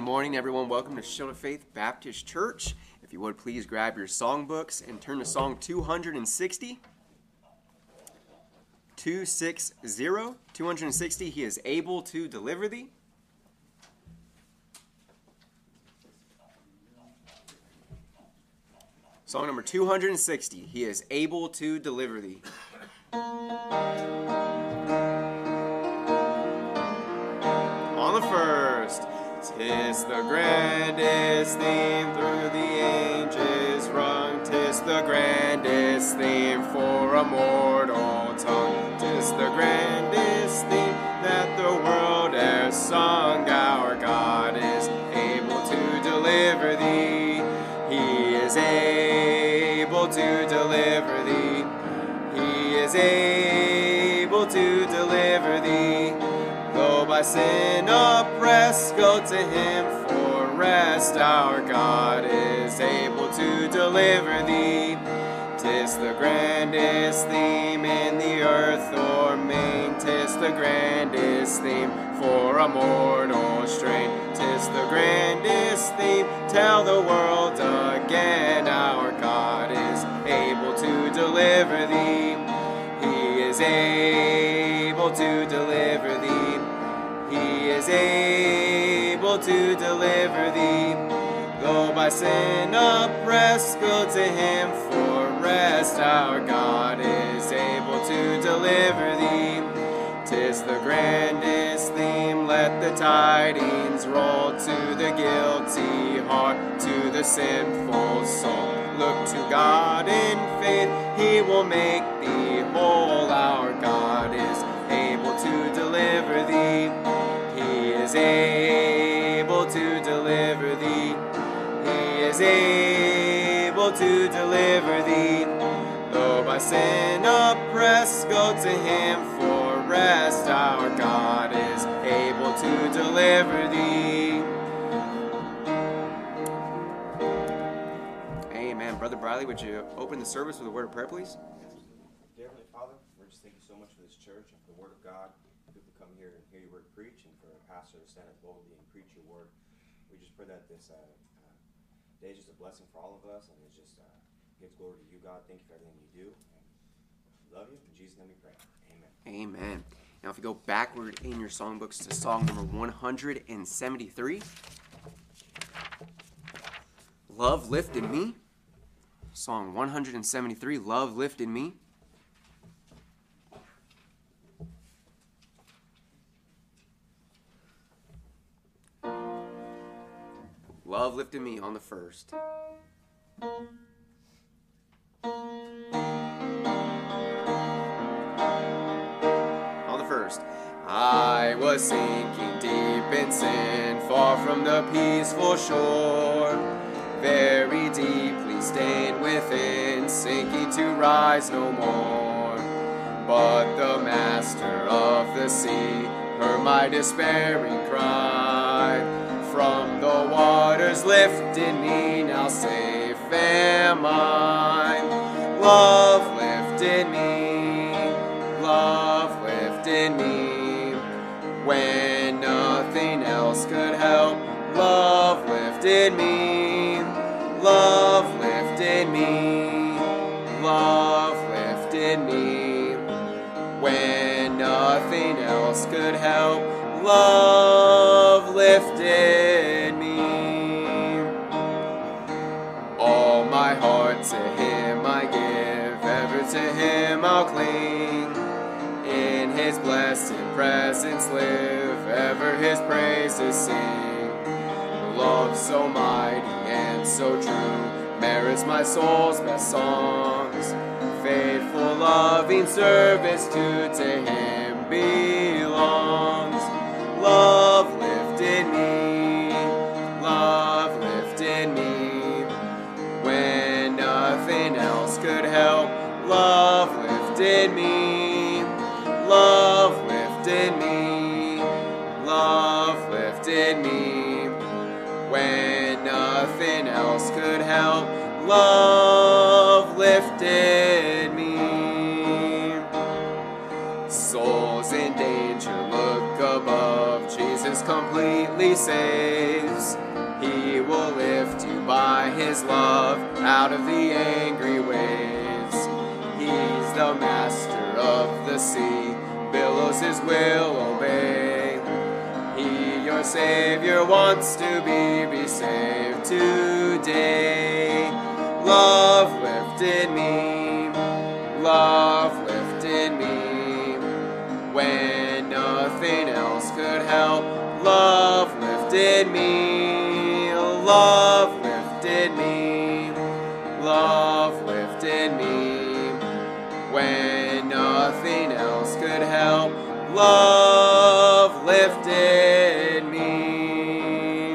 morning, everyone. Welcome to Shield of Faith Baptist Church. If you would, please grab your songbooks and turn to Song 260. 260. He is able to deliver thee. Song number 260. He is able to deliver thee. On the first. 'Tis the grandest theme through the ages rung. 'Tis the grandest theme for a mortal tongue. 'Tis the grandest theme that the world has sung. Our God is able to deliver thee. He is able to deliver thee. He is able to deliver thee. Though by sin oppressed, go to him for rest. Our God is able to deliver thee. 'Tis the grandest theme in the earth or main. 'Tis the grandest theme for a mortal strain. 'Tis the grandest theme, tell the world again. Our God is able to deliver thee. He is able to deliver thee. He is able to deliver thee. Though by sin oppressed, go to him for rest. Our God is able to deliver thee. 'Tis the grandest theme, let the tidings roll to the guilty heart, to the sinful soul. Look to God in faith, he will make thee whole. Our God is able to deliver thee. He is able to deliver thee. He is able to deliver thee. Though by sin oppressed, go to him for rest. Our God is able to deliver thee. Amen. Brother Bradley, would you open the service with a word of prayer, please? Dear Heavenly Father, we just thank you so much for this church and for the Word of God. People come here and hear your word preach, and for a pastor to stand up boldly and preach your word. We just pray that this day is just a blessing for all of us, and it just gives glory to you, God. Thank you for everything you do. And we love you. In Jesus' name we pray. Amen. Amen. Now, if you go backward in your songbooks to song number 173, Love Lifted Me. Song 173, Love Lifted Me. Love Lifted Me on the first. On the first. I was sinking deep in sin, far from the peaceful shore, very deeply stained within, sinking to rise no more. But the master of the sea heard my despairing cry. From the waters lifted me, now safe am I. Love lifted me, love lifted me. When nothing else could help, love lifted me. Love lifted me, love lifted me. When nothing else could help, love lifted me. All my heart to him I give, ever to him I'll cling. In his blessed presence live, ever his praises sing. Love so mighty and so true merits my soul's best songs. Faithful, loving service to him belongs. Love lifted me, love lifted me. When nothing else could help, love lifted me, love lifted me, love lifted me. When nothing else could help, love lifted me. Souls in danger look above, Jesus completely saves. his love out of the angry waves. He's the master of the sea, billows his will obey. He, your Savior, wants to be saved today. Love lifted me, love lifted me, when nothing else could help. Love lifted me, love lifted me, love lifted me, when nothing else could help. Love lifted me.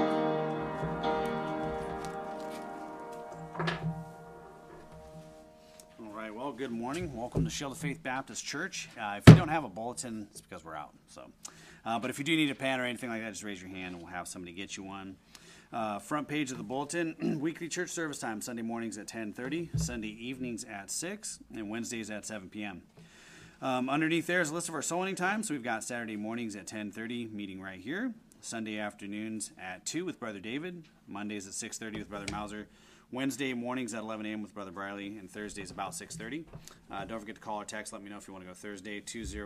All right, well, good morning. Welcome to Shield of Faith Baptist Church. If you don't have a bulletin, it's because we're out. But if you do need a pen or anything like that, just raise your hand and we'll have somebody get you one. Front page of the bulletin, weekly church service time, Sunday mornings at 10:30, Sunday evenings at 6, and Wednesdays at 7 p.m. Underneath there is a list of our soul winning times. So we've got Saturday mornings at 10:30, meeting right here. Sunday afternoons at 2 with Brother David. Mondays at 6:30 with Brother Mauser. Wednesday mornings at 11 a.m. with Brother Briley, and Thursdays about 6:30. Don't forget to call or text. Let me know if you want to go Thursday,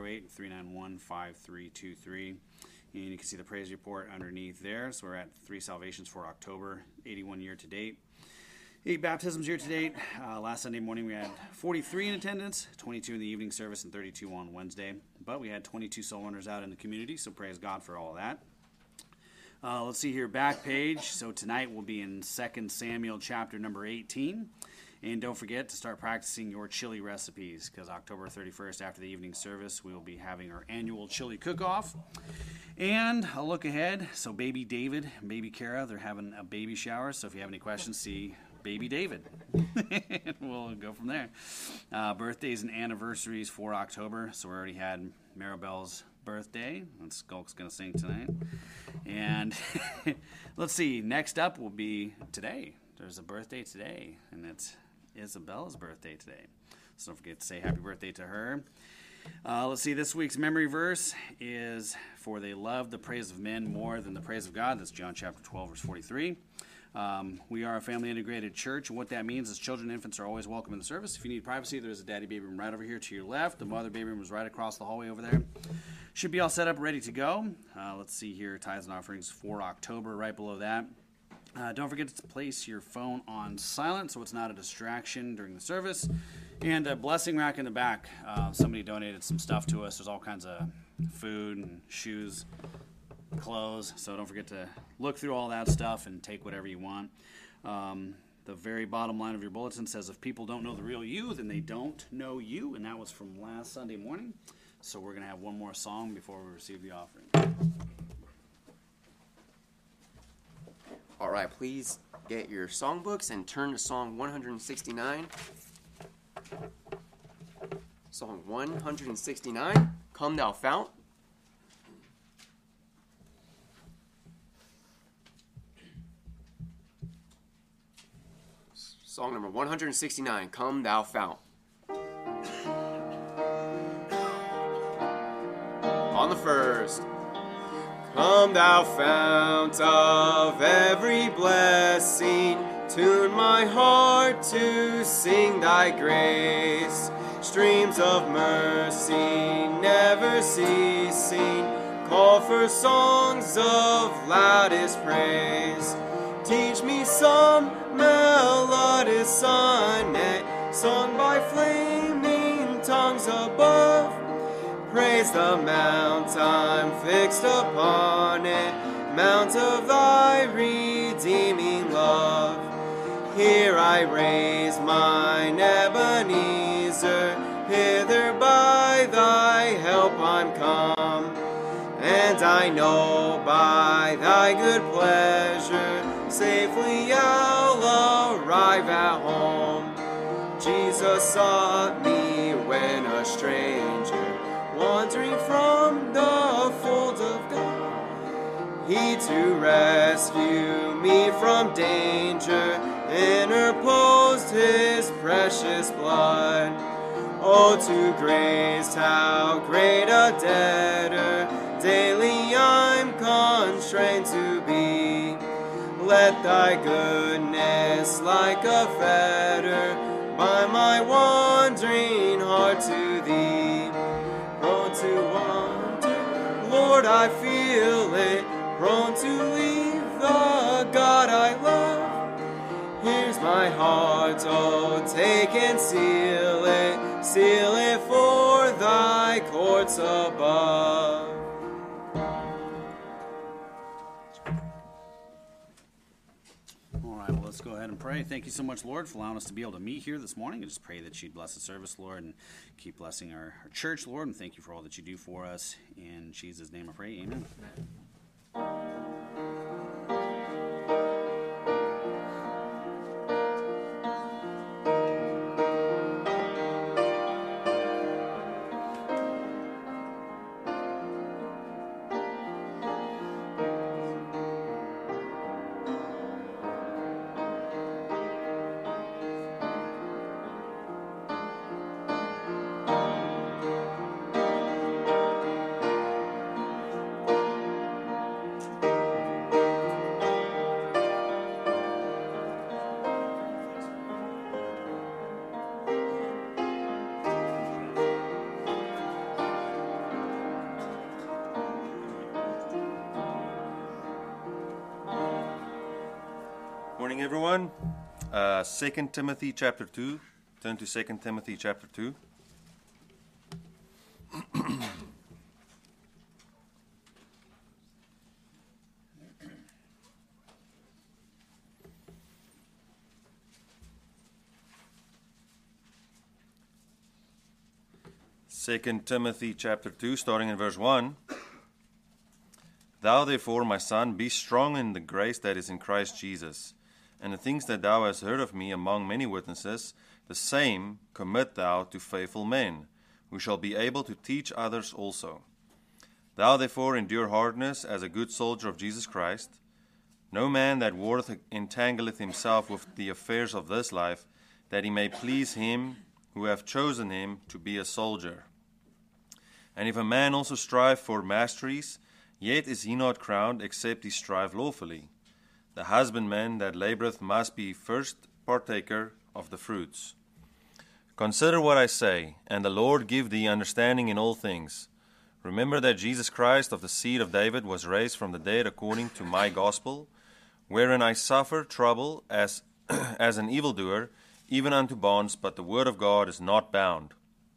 208-391-5323. And you can see the praise report underneath there. So we're at 3 salvations for October, 81 year to date. 8 baptisms year to date. Last Sunday morning we had 43 in attendance, 22 in the evening service, and 32 on Wednesday. But we had 22 soul winners out in the community, so praise God for all of that. Let's see here, back page. So tonight we'll be in 2 Samuel chapter number 18. And don't forget to start practicing your chili recipes, because October 31st, after the evening service, we will be having our annual chili cook-off. And a look ahead, so baby David and baby Kara, they're having a baby shower. So if you have any questions, see baby David. We'll go from there. Birthdays and anniversaries for October. So we already had Maribel's birthday. And Skulk's going to sing tonight. And let's see, next up will be today. There's a birthday today, and it's Isabella's birthday today. So don't forget to say happy birthday to her. Let's see, this week's memory verse is, for they love the praise of men more than the praise of God. That's John chapter 12, verse 43. We are a family integrated church, and what that means is children and infants are always welcome in the service. If you need privacy, there's a daddy baby room right over here to your left. The mother baby room is right across the hallway over there. Should be all set up, ready to go. Let's see here, tithes and offerings for October, right below that. Don't forget to place your phone on silent so it's not a distraction during the service. And a blessing rack in the back. Somebody donated some stuff to us. There's all kinds of food and shoes, clothes. So don't forget to look through all that stuff and take whatever you want. The very bottom line of your bulletin says, if people don't know the real you, then they don't know you. And that was from last Sunday morning. So we're going to have one more song before we receive the offering. All right, please get your songbooks and turn to Song 169. Song 169, Come Thou Fount. Song number 169, Come Thou Fount. On the first. Come thou fount of every blessing, tune my heart to sing thy grace. Streams of mercy never ceasing, call for songs of loudest praise. Teach me some melodious sonnet, sung by flaming tongues above. Praise the mount I'm fixed upon it, mount of thy redeeming love. Here I raise mine Ebenezer, hither by thy help I'm come. And I know by thy good pleasure, safely I'll arrive at home. Jesus sought me when a stranger, wandering from the fold of God. He to rescue me from danger interposed his precious blood. Oh, to grace how great a debtor daily I'm constrained to be. let thy goodness like a fetter bind my wandering heart to thee. Prone to wander, Lord, I feel it, prone to leave the God I love. Here's my heart, oh, take and seal it for thy courts above. All right, well, let's go ahead and pray. Thank you so much, Lord, for allowing us to be able to meet here this morning. I just pray that you'd bless the service, Lord, and keep blessing our church, Lord, and thank you for all that you do for us. In Jesus' name I pray, amen. Morning, everyone. 2 Timothy chapter 2. Turn to 2 Timothy chapter 2. Second Timothy chapter 2, starting in verse 1. Thou therefore, my son, be strong in the grace that is in Christ Jesus. And the things that thou hast heard of me among many witnesses, the same commit thou to faithful men, who shall be able to teach others also. Thou therefore endure hardness as a good soldier of Jesus Christ. No man that warreth entangleth himself with the affairs of this life, that he may please him who hath chosen him to be a soldier. And if a man also strive for masteries, yet is he not crowned, except he strive lawfully. The husbandman that laboureth must be first partaker of the fruits. Consider what I say, and the Lord give thee understanding in all things. Remember that Jesus Christ of the seed of David was raised from the dead according to my gospel, wherein I suffer trouble as an evildoer, even unto bonds, but the word of God is not bound.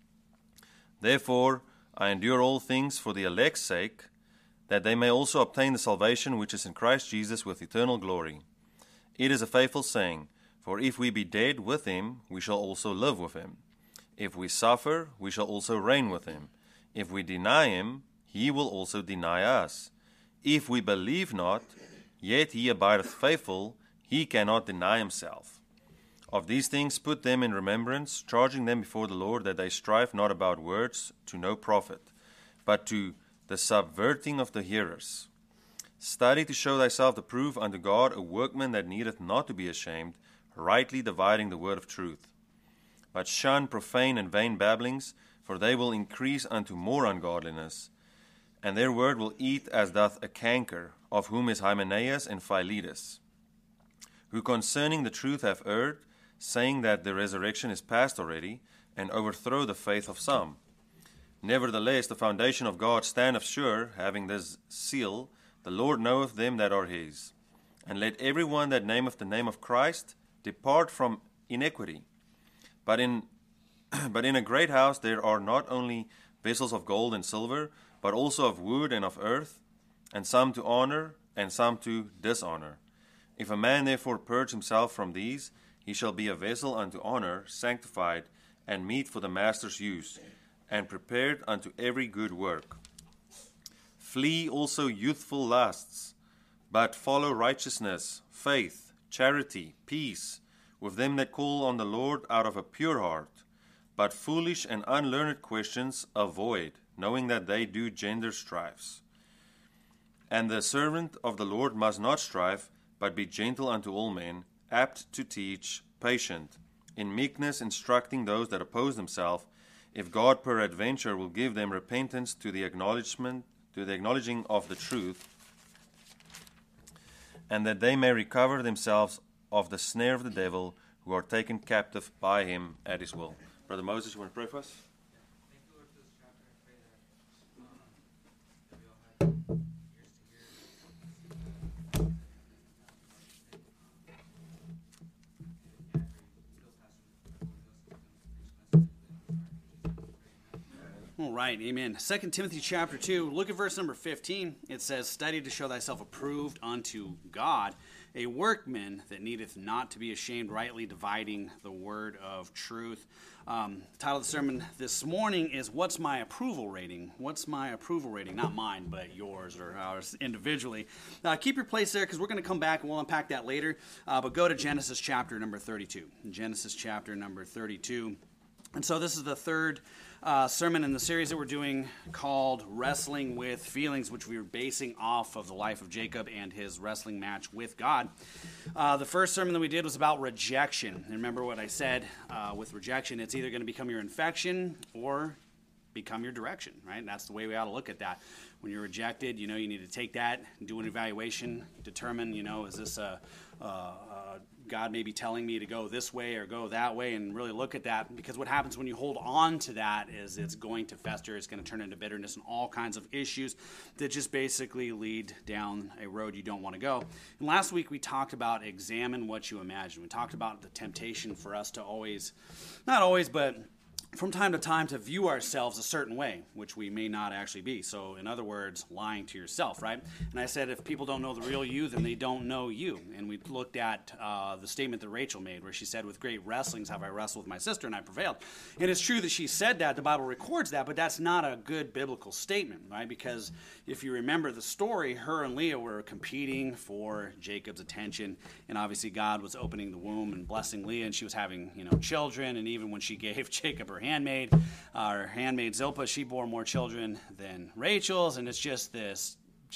Therefore I endure all things for the elect's sake, that they may also obtain the salvation which is in Christ Jesus with eternal glory. It is a faithful saying, for if we be dead with him, we shall also live with him. If we suffer, we shall also reign with him. If we deny him, he will also deny us. If we believe not, yet he abideth faithful, he cannot deny himself. Of these things put them in remembrance, charging them before the Lord that they strive not about words to no profit, but to the subverting of the hearers. Study to show thyself approved unto God, a workman that needeth not to be ashamed, rightly dividing the word of truth. But shun profane and vain babblings, for they will increase unto more ungodliness. And their word will eat as doth a canker, of whom is Hymenaeus and Philetus, who concerning the truth have erred, saying that the resurrection is past already, and overthrow the faith of some. Nevertheless, the foundation of God standeth sure, having this seal, the Lord knoweth them that are his. And let every one that nameth the name of Christ depart from iniquity. But in a great house there are not only vessels of gold and silver, but also of wood and of earth, and some to honor, and some to dishonor. If a man therefore purge himself from these, he shall be a vessel unto honor, sanctified, and meet for the master's use, and prepared unto every good work. Flee also youthful lusts, but follow righteousness, faith, charity, peace, with them that call on the Lord out of a pure heart. But foolish and unlearned questions avoid, knowing that they do gender strifes. And the servant of the Lord must not strive, but be gentle unto all men, apt to teach, patient, in meekness instructing those that oppose themselves, if God peradventure will give them repentance to the acknowledging of the truth, and that they may recover themselves of the snare of the devil, who are taken captive by him at his will. Brother Moses, you want to pray for us? Thank you, Lord, for this chapter. I pray that we all have ears to hear. All right, amen. 2 Timothy chapter 2, look at verse number 15. It says, "Study to show thyself approved unto God, a workman that needeth not to be ashamed, rightly dividing the word of truth." The title of the sermon this morning is, "What's my approval rating?" What's my approval rating? Not mine, but yours or ours individually. Keep your place there because we're going to come back and we'll unpack that later. But go to Genesis chapter number 32. Genesis chapter number 32. And so this is the third sermon in the series that we're doing called Wrestling with Feelings, which we were basing off of the life of Jacob and his wrestling match with God. The first sermon that we did was about rejection. And remember what I said with rejection, it's either going to become your infection or become your direction, right? And that's the way we ought to look at that. When you're rejected, you need to take that, do an evaluation, determine, is this God may be telling me to go this way or go that way, and really look at that, because what happens when you hold on to that is it's going to fester, it's going to turn into bitterness and all kinds of issues that just basically lead down a road you don't want to go. And last week we talked about examine what you imagine. We talked about the temptation for us to always, not always, but from time to time to view ourselves a certain way, which we may not actually be. So in other words, lying to yourself, right? And I said if people don't know the real you, then they don't know you. And we looked at the statement that Rachel made where she said, "With great wrestlings have I wrestled with my sister and I prevailed." And it's true that she said that, the Bible records that, but that's not a good biblical statement, right? Because if you remember the story, her and Leah were competing for Jacob's attention, and obviously God was opening the womb and blessing Leah, and she was having children, and even when she gave Jacob her handmaid Zilpah, she bore more children than Rachel's, and it's just this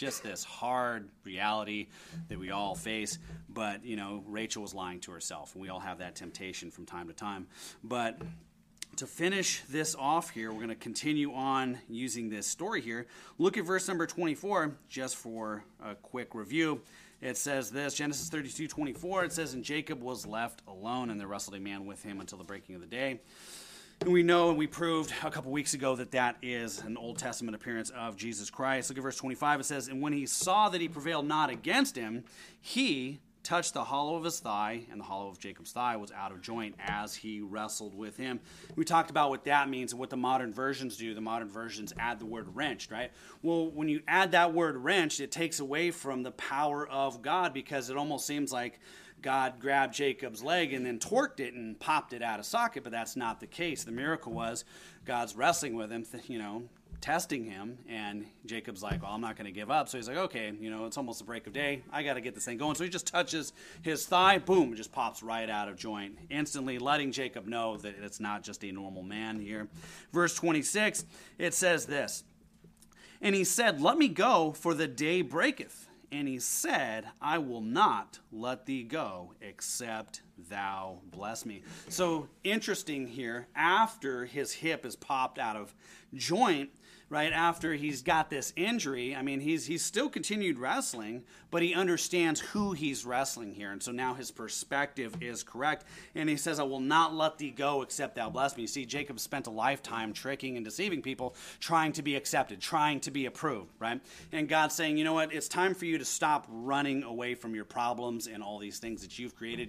hard reality that we all face. But Rachel was lying to herself, and we all have that temptation from time to time. But to finish this off here, we're going to continue on using this story here. Look at verse number 24, just for a quick review. It says this, Genesis 32:24, it says, "And Jacob was left alone, and there wrestled a man with him until the breaking of the day." And we know, and we proved a couple weeks ago, that is an Old Testament appearance of Jesus Christ. Look at verse 25. It says, "And when he saw that he prevailed not against him, he touched the hollow of his thigh, and the hollow of Jacob's thigh was out of joint as he wrestled with him." We talked about what that means and what the modern versions do. The modern versions add the word wrenched, right? Well, when you add that word wrenched, it takes away from the power of God, because it almost seems like God grabbed Jacob's leg and then torqued it and popped it out of socket, but that's not the case. The miracle was God's wrestling with him, testing him, and Jacob's like, "Well, I'm not going to give up." So he's like, "Okay, it's almost the break of day. I got to get this thing going." So he just touches his thigh, boom, it just pops right out of joint, instantly letting Jacob know that it's not just a normal man here. Verse 26, it says this, "And he said, Let me go, for the day breaketh. And he said, I will not let thee go, except thou bless me." So interesting here, after his hip is popped out of joint, right after he's got this injury, he's still continued wrestling, but he understands who he's wrestling here. And so now his perspective is correct. And he says, "I will not let thee go except thou bless me." You see, Jacob spent a lifetime tricking and deceiving people, trying to be accepted, trying to be approved, right? And God's saying, you know what? It's time for you to stop running away from your problems and all these things that you've created.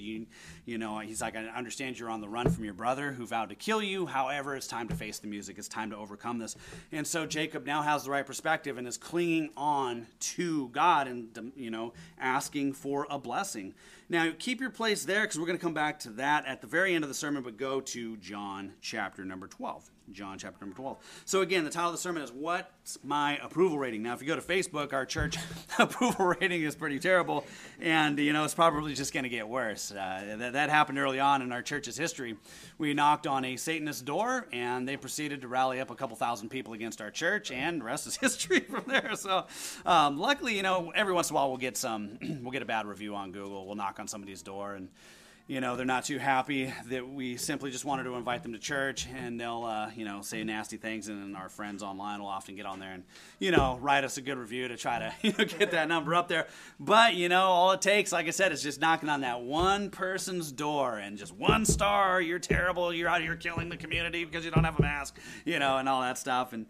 He's like, "I understand you're on the run from your brother who vowed to kill you. However, it's time to face the music. It's time to overcome this." And so Jacob now has the right perspective and is clinging on to God and, asking for a blessing. Now, keep your place there because we're going to come back to that at the very end of the sermon, but go to John chapter number 12. John chapter number 12. So again, the title of the sermon is, "What's my approval rating?" Now, if you go to Facebook, our church approval rating is pretty terrible, and, it's probably just going to get worse. That happened early on in our church's history. We knocked on a Satanist door, and they proceeded to rally up a couple thousand people against our church, and the rest is history from there. So luckily, every once in a while we'll get a bad review on Google. We'll knock on somebody's door, they're not too happy that we simply just wanted to invite them to church, and they'll, say nasty things, and then our friends online will often get on there and, write us a good review to try to, get that number up there. But, all it takes, like I said, is just knocking on that one person's door and just 1 star, you're terrible, you're out here killing the community because you don't have a mask, and all that stuff. And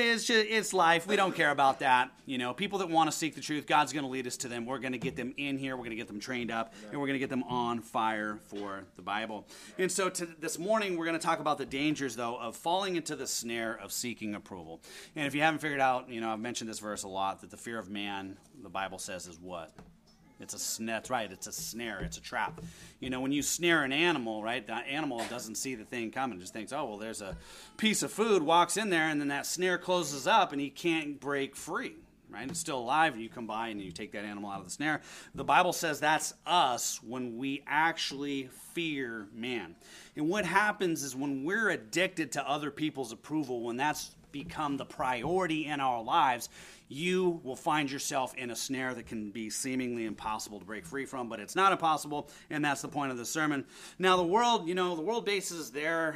it's life. We don't care about that. People that want to seek the truth, God's going to lead us to them. We're going to get them in here. We're going to get them trained up, and we're going to get them on fire for the Bible. And so this morning we're going to talk about the dangers, though, of falling into the snare of seeking approval. And if you haven't figured out, I've mentioned this verse a lot, that the fear of man, the Bible says, is what? It's a snare. That's right. It's a snare. It's a trap. When you snare an animal, right, that animal doesn't see the thing coming. Just thinks, oh, well, there's a piece of food, walks in there, and then that snare closes up, and he can't break free. Right? It's still alive, and you come by and you take that animal out of the snare. The Bible says that's us when we actually fear man. And what happens is when we're addicted to other people's approval, when that's become the priority in our lives, you will find yourself in a snare that can be seemingly impossible to break free from, but it's not impossible, and that's the point of the sermon. Now, the world bases their,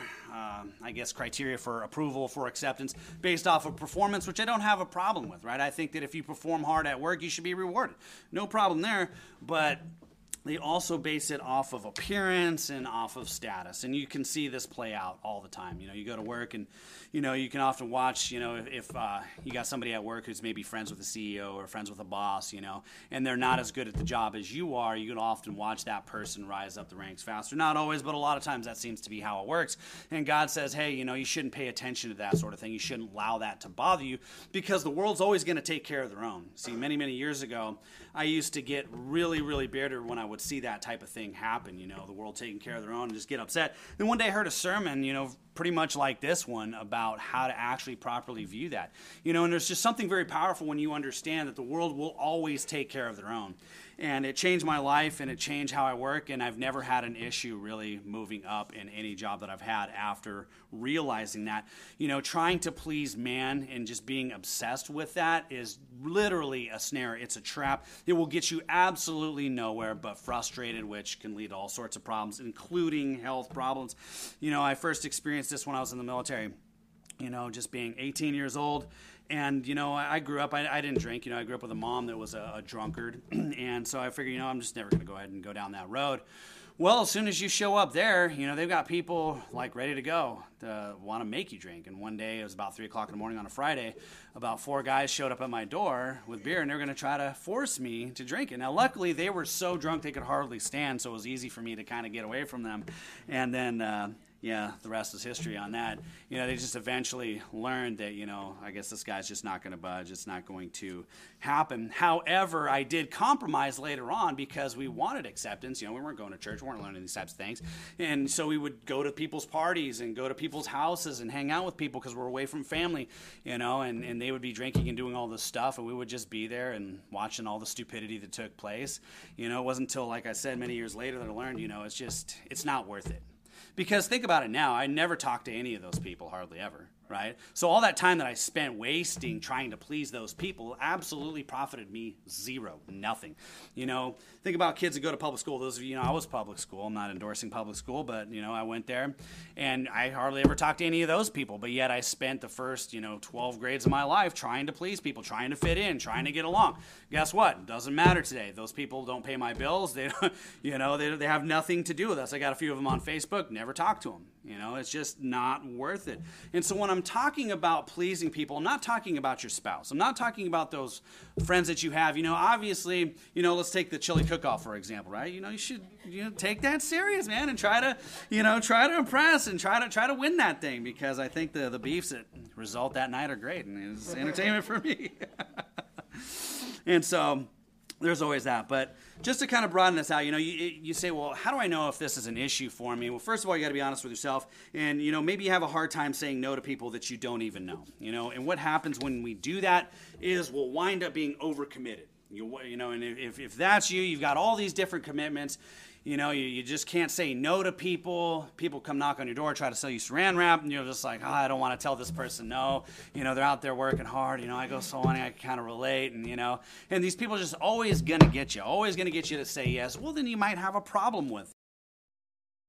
criteria for approval, for acceptance, based off of performance, which I don't have a problem with, right? I think that if you perform hard at work, you should be rewarded. No problem there, but they also base it off of appearance and off of status. And you can see this play out all the time. You go to work and, you can often watch, if you got somebody at work who's maybe friends with the CEO or friends with a boss, and they're not as good at the job as you are, you can often watch that person rise up the ranks faster. Not always, but a lot of times that seems to be how it works. And God says, hey, you shouldn't pay attention to that sort of thing. You shouldn't allow that to bother you because the world's always going to take care of their own. See, many, many years ago, I used to get really, really bitter when I would see that type of thing happen, the world taking care of their own, and just get upset. Then one day I heard a sermon, pretty much like this one, about how to actually properly view that. And there's just something very powerful when you understand that the world will always take care of their own. And it changed my life, and it changed how I work, and I've never had an issue really moving up in any job that I've had after realizing that. Trying to please man and just being obsessed with that is literally a snare. It's a trap. It will get you absolutely nowhere but frustrated, which can lead to all sorts of problems, including health problems. I first experienced this when I was in the military, just being 18 years old. And, I grew up, I didn't drink, I grew up with a mom that was a drunkard. And so I figured, I'm just never going to go ahead and go down that road. Well, as soon as you show up there, they've got people like ready to go to want to make you drink. And one day, it was about 3 o'clock in the morning on a Friday, about 4 guys showed up at my door with beer, and they were going to try to force me to drink it. Now, luckily, they were so drunk they could hardly stand, so it was easy for me to kind of get away from them. And then, the rest is history on that. They just eventually learned that, I guess this guy's just not going to budge. It's not going to happen. However, I did compromise later on because we wanted acceptance. We weren't going to church. We weren't learning these types of things. And so we would go to people's parties and go to people's houses and hang out with people because we're away from family, and they would be drinking and doing all this stuff, and we would just be there and watching all the stupidity that took place. It wasn't until, like I said, many years later that I learned, it's not worth it. Because think about it now, I never talked to any of those people, hardly ever, right? So all that time that I spent wasting trying to please those people absolutely profited me zero, nothing. Think about kids that go to public school. Those of you, I was public school. I'm not endorsing public school, but, I went there, and I hardly ever talked to any of those people. But yet I spent the first, 12 grades of my life trying to please people, trying to fit in, trying to get along. Guess what? It doesn't matter today. Those people don't pay my bills. They don't, they have nothing to do with us. I got a few of them on Facebook. Never talk to them. It's just not worth it. And so when I'm talking about pleasing people, I'm not talking about your spouse. I'm not talking about those friends that you have. Obviously, let's take the chili cook-off, for example, right? You should take that serious, man, and try to impress and try to win that thing, because I think the beefs that result that night are great, and it's entertainment for me. And so there's always that. But just to kind of broaden this out, you say, well, how do I know if this is an issue for me? Well, first of all, you got to be honest with yourself. And, maybe you have a hard time saying no to people that you don't even know. And what happens when we do that is we'll wind up being overcommitted. And if that's you, you've got all these different commitments. You just can't say no to people. People come knock on your door, try to sell you saran wrap, and you're just like, I don't want to tell this person no. They're out there working hard. I go, so honey, I can kind of relate. And these people are just always going to get you to say yes. Well, then you might have a problem with it.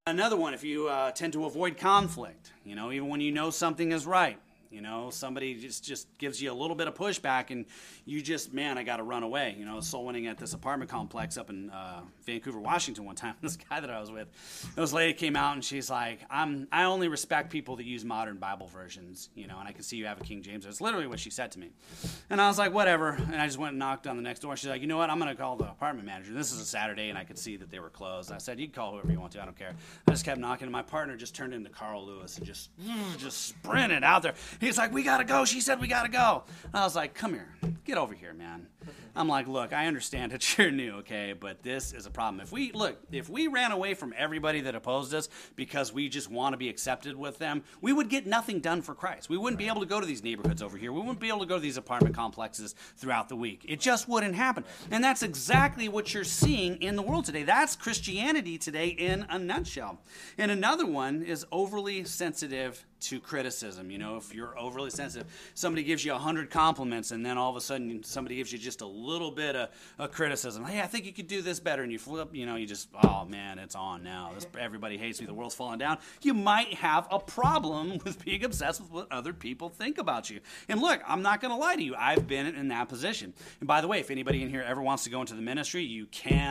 Another one, if you tend to avoid conflict, even when you know something is right. Somebody just gives you a little bit of pushback and you just, man, I got to run away. Soul winning at this apartment complex up in Vancouver, Washington one time. This guy that I was with, this lady came out and she's like, I only respect people that use modern Bible versions, and I can see you have a King James. That's literally what she said to me. And I was like, whatever. And I just went and knocked on the next door. She's like, you know what? I'm going to call the apartment manager. This is a Saturday and I could see that they were closed. I said, you can call whoever you want to. I don't care. I just kept knocking and my partner just turned into Carl Lewis and just sprinted out there. He's like, we got to go. She said we got to go. And I was like, come here. Get over here, man. I'm like, look, I understand that you're new, okay, but this is a problem. If we ran away from everybody that opposed us because we just want to be accepted with them, we would get nothing done for Christ. We wouldn't be able to go to these neighborhoods over here. We wouldn't be able to go to these apartment complexes throughout the week. It just wouldn't happen. And that's exactly what you're seeing in the world today. That's Christianity today in a nutshell. And another one is overly sensitive to criticism. If you're overly sensitive, somebody gives you 100 compliments and then all of a sudden somebody gives you just a little bit of criticism. Hey, I think you could do this better. And you flip, you just, oh man, it's on now. Everybody hates me. The world's falling down. You might have a problem with being obsessed with what other people think about you. And look, I'm not going to lie to you. I've been in that position. And by the way, if anybody in here ever wants to go into the ministry, you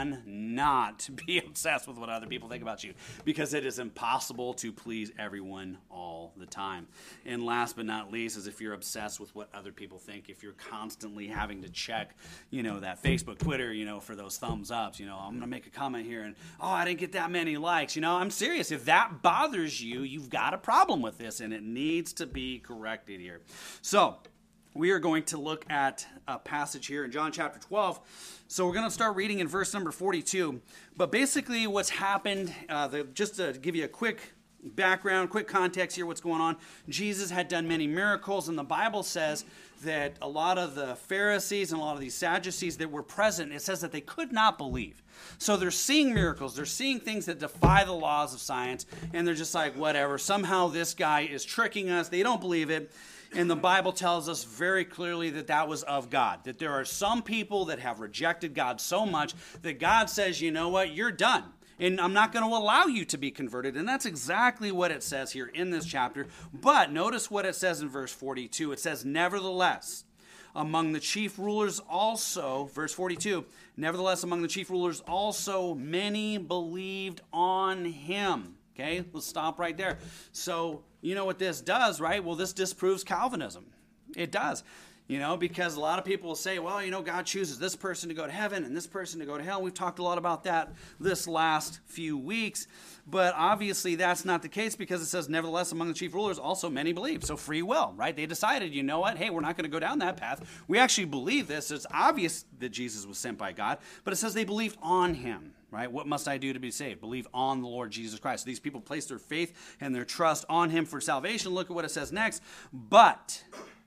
cannot be obsessed with what other people think about you because it is impossible to please everyone all the time. And last but not least is if you're obsessed with what other people think, if you're constantly having to check, that Facebook, Twitter, for those thumbs ups, I'm going to make a comment here and, I didn't get that many likes. I'm serious. If that bothers you, you've got a problem with this and it needs to be corrected here. So we are going to look at a passage here in John chapter 12. So we're going to start reading in verse number 42. But basically what's happened, just to give you a quick background, quick context here, what's going on. Jesus had done many miracles, and the Bible says that a lot of the Pharisees and a lot of these Sadducees that were present, it says that they could not believe. So they're seeing miracles, they're seeing things that defy the laws of science, and they're just like, whatever, somehow this guy is tricking us, they don't believe it. And the Bible tells us very clearly that that was of God, that there are some people that have rejected God so much that God says, you know what, you're done. And I'm not going to allow you to be converted. And that's exactly what it says here in this chapter. But notice what it says in verse 42. It says, nevertheless, among the chief rulers also, verse 42, nevertheless, among the chief rulers also, many believed on him. Okay, let's stop right there. So, you know what this does, right? Well, this disproves Calvinism. It does. Because a lot of people will say, well, God chooses this person to go to heaven and this person to go to hell. We've talked a lot about that this last few weeks. But obviously that's not the case because it says, nevertheless, among the chief rulers, also many believe. So free will, right? They decided, you know what? Hey, we're not going to go down that path. We actually believe this. It's obvious that Jesus was sent by God, but it says they believed on him. Right? What must I do to be saved? Believe on the Lord Jesus Christ. So these people place their faith and their trust on him for salvation. Look at what it says next. But,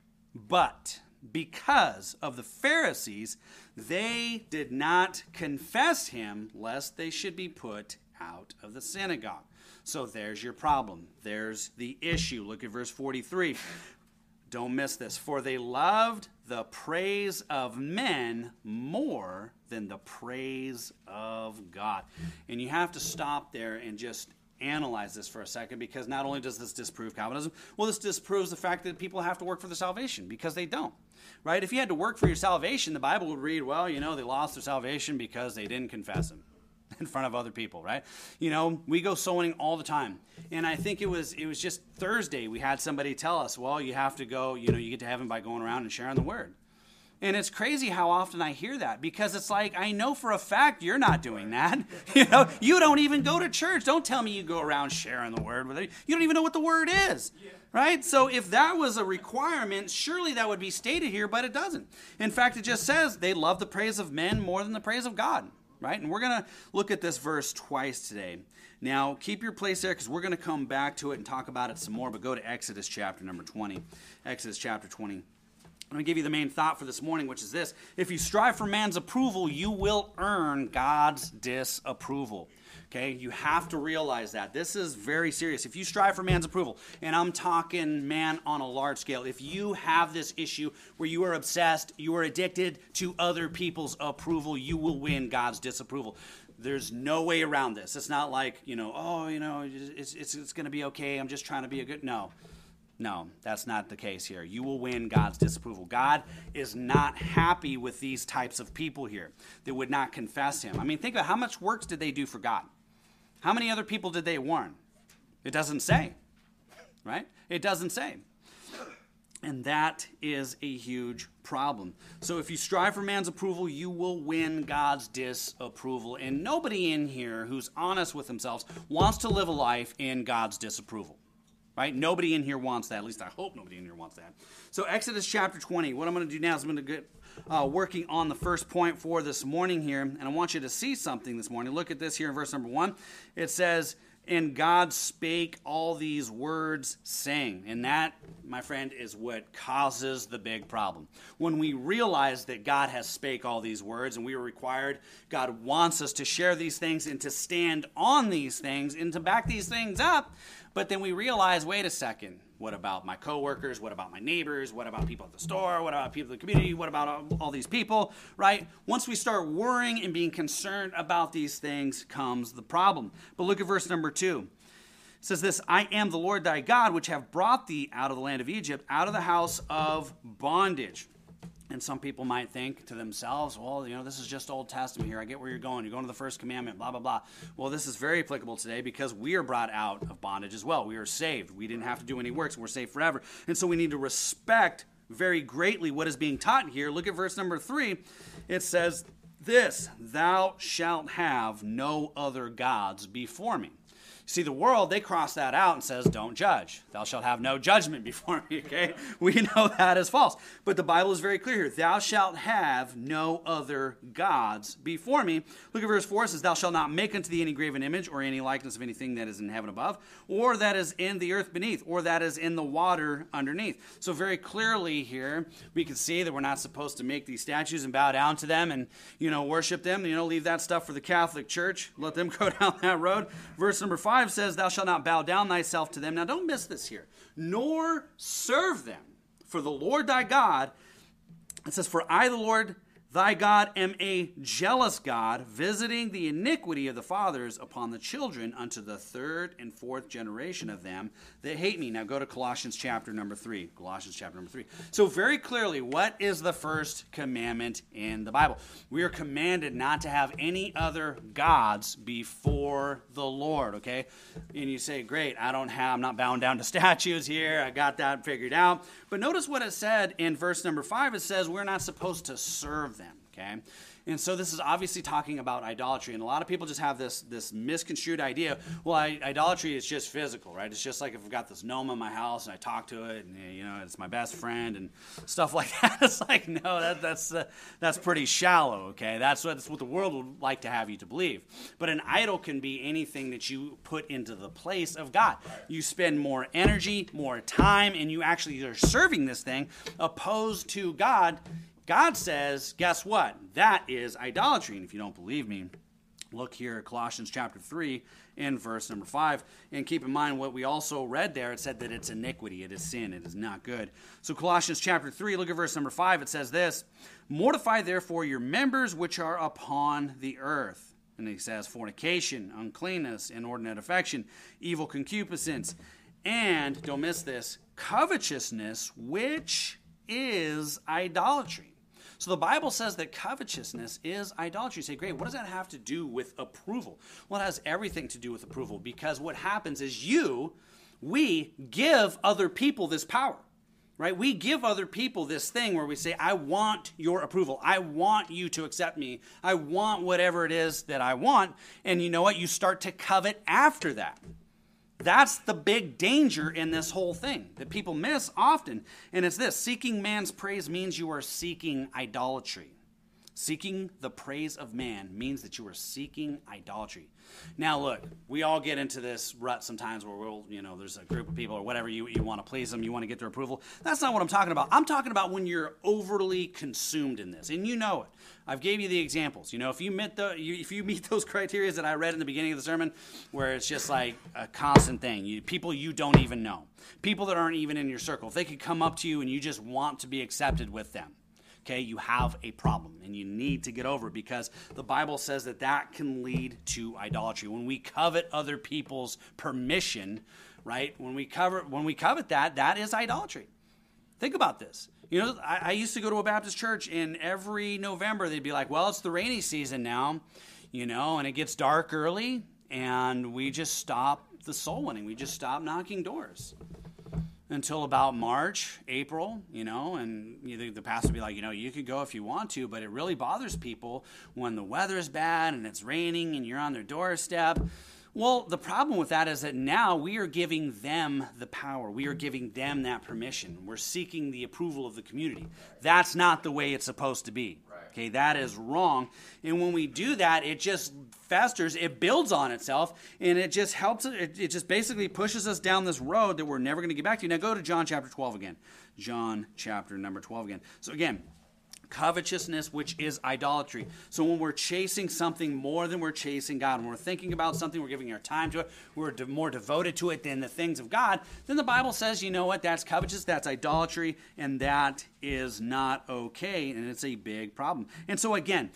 because of the Pharisees, they did not confess him, lest they should be put out of the synagogue. So there's your problem. There's the issue. Look at verse 43. Don't miss this. For they loved the praise of men more than the praise of God. And you have to stop there and just analyze this for a second, because not only does this disprove Calvinism, well, this disproves the fact that people have to work for their salvation, because they don't, right? If you had to work for your salvation, the Bible would read, well, they lost their salvation because they didn't confess him in front of other people, right? We go soul winning all the time. And I think it was just Thursday we had somebody tell us, well, you have to go, you get to heaven by going around and sharing the word. And it's crazy how often I hear that, because it's like, I know for a fact you're not doing that. You don't even go to church. Don't tell me you go around sharing the word with it. You don't even know what the word is, right? So if that was a requirement, surely that would be stated here, but it doesn't. In fact, it just says they love the praise of men more than the praise of God, right? And we're going to look at this verse twice today. Now, keep your place there, because we're going to come back to it and talk about it some more, but go to Exodus chapter number 20. Exodus chapter 20. I'm going to give you the main thought for this morning, which is this. If you strive for man's approval, you will earn God's disapproval. Okay? You have to realize that. This is very serious. If you strive for man's approval, and I'm talking man on a large scale, if you have this issue where you are obsessed, you are addicted to other people's approval, you will win God's disapproval. There's no way around this. It's not like, it's going to be okay. I'm just trying to be a good. No, that's not the case here. You will win God's disapproval. God is not happy with these types of people here that would not confess him. I mean, think about how much works did they do for God? How many other people did they warn? It doesn't say, right? It doesn't say. And that is a huge problem. So if you strive for man's approval, you will win God's disapproval. And nobody in here who's honest with themselves wants to live a life in God's disapproval. Right? Nobody in here wants that. At least I hope nobody in here wants that. So Exodus chapter 20. What I'm going to do now is I'm going to get working on the first point for this morning here. And I want you to see something this morning. Look at this here in verse number 1. It says, and God spake all these words, saying. And that, my friend, is what causes the big problem. When we realize that God has spake all these words and we are required, God wants us to share these things and to stand on these things and to back these things up. But then we realize, wait a second, what about my coworkers? What about my neighbors? What about people at the store? What about people in the community? What about all these people, right? Once we start worrying and being concerned about these things comes the problem. But look at verse number 2. It says this, I am the Lord thy God, which have brought thee out of the land of Egypt, out of the house of bondage. And some people might think to themselves, well, this is just Old Testament here. I get where you're going. You're going to the first commandment, blah, blah, blah. Well, this is very applicable today because we are brought out of bondage as well. We are saved. We didn't have to do any works. We're saved forever. And so we need to respect very greatly what is being taught here. Look at verse number 3. It says this, thou shalt have no other gods before me. See, the world, they cross that out and says, don't judge. Thou shalt have no judgment before me, okay? We know that is false. But the Bible is very clear here. Thou shalt have no other gods before me. Look at verse 4. It says, thou shalt not make unto thee any graven image or any likeness of anything that is in heaven above, or that is in the earth beneath, or that is in the water underneath. So very clearly here, we can see that we're not supposed to make these statues and bow down to them and, worship them. Leave that stuff for the Catholic Church. Let them go down that road. Verse number 5 says, thou shalt not bow down thyself to them. Now don't miss this here. Nor serve them. For the Lord thy God, it says, for I the Lord thy God am a jealous God, visiting the iniquity of the fathers upon the children unto the third and fourth generation of them that hate me. Now go to Colossians chapter number 3. Colossians chapter number 3. So very clearly, what is the first commandment in the Bible? We are commanded not to have any other gods before the Lord, okay? And you say, great, I'm not bound down to statues here. I got that figured out. But notice what it said in verse number 5. It says we're not supposed to serve them. Okay, and so this is obviously talking about idolatry, and a lot of people just have this misconstrued idea. Well, idolatry is just physical, right? It's just like if I've got this gnome in my house and I talk to it, and it's my best friend and stuff like that. It's like, no, that's pretty shallow. Okay, that's what the world would like to have you to believe. But an idol can be anything that you put into the place of God. You spend more energy, more time, and you actually are serving this thing opposed to God. God says, guess what? That is idolatry. And if you don't believe me, look here at Colossians chapter 3 in verse number 5. And keep in mind what we also read there. It said that it's iniquity. It is sin. It is not good. So Colossians chapter 3, look at verse number 5. It says this, mortify therefore your members which are upon the earth. And he says fornication, uncleanness, inordinate affection, evil concupiscence, and, don't miss this, covetousness, which is idolatry. So the Bible says that covetousness is idolatry. You say, great, what does that have to do with approval? Well, it has everything to do with approval, because what happens is we give other people this power, right? We give other people this thing where we say, I want your approval. I want you to accept me. I want whatever it is that I want. And you know what? You start to covet after that. That's the big danger in this whole thing that people miss often. And it's this: seeking man's praise means you are seeking idolatry. Seeking the praise of man means that you are seeking idolatry. Now, look, we all get into this rut sometimes where there's a group of people or whatever, you want to please them, you want to get their approval. That's not what I'm talking about. I'm talking about when you're overly consumed in this, and you know it. I've gave you the examples. If you meet those criteria that I read in the beginning of the sermon, where it's just like a constant thing, people you don't even know, people that aren't even in your circle, if they could come up to you and you just want to be accepted with them, okay, you have a problem and you need to get over it, because the Bible says that that can lead to idolatry. When we covet other people's permission, right? When we covet that, that is idolatry. Think about this. You know, I used to go to a Baptist church, and every November they'd be like, well, it's the rainy season now, you know, and it gets dark early, and we just stop the soul winning. We just stop knocking doors until about March, April, you know, and the pastor would be like, you know, you could go if you want to, but it really bothers people when the weather is bad and it's raining and you're on their doorstep. Well, the problem with that is that now we are giving them the power. We are giving them that permission. We're seeking the approval of the community. That's not the way it's supposed to be. Okay, that is wrong. And when we do that, it just festers, it builds on itself, and it just helps, it just basically pushes us down this road that we're never going to get back to. Now go to John chapter 12 again. John chapter number 12 again. So again, covetousness, which is idolatry. So when we're chasing something more than we're chasing God, when we're thinking about something, we're giving our time to it, we're more devoted to it than the things of God, then the Bible says, you know what, that's covetous, that's idolatry, and that is not okay, and it's a big problem. And so again,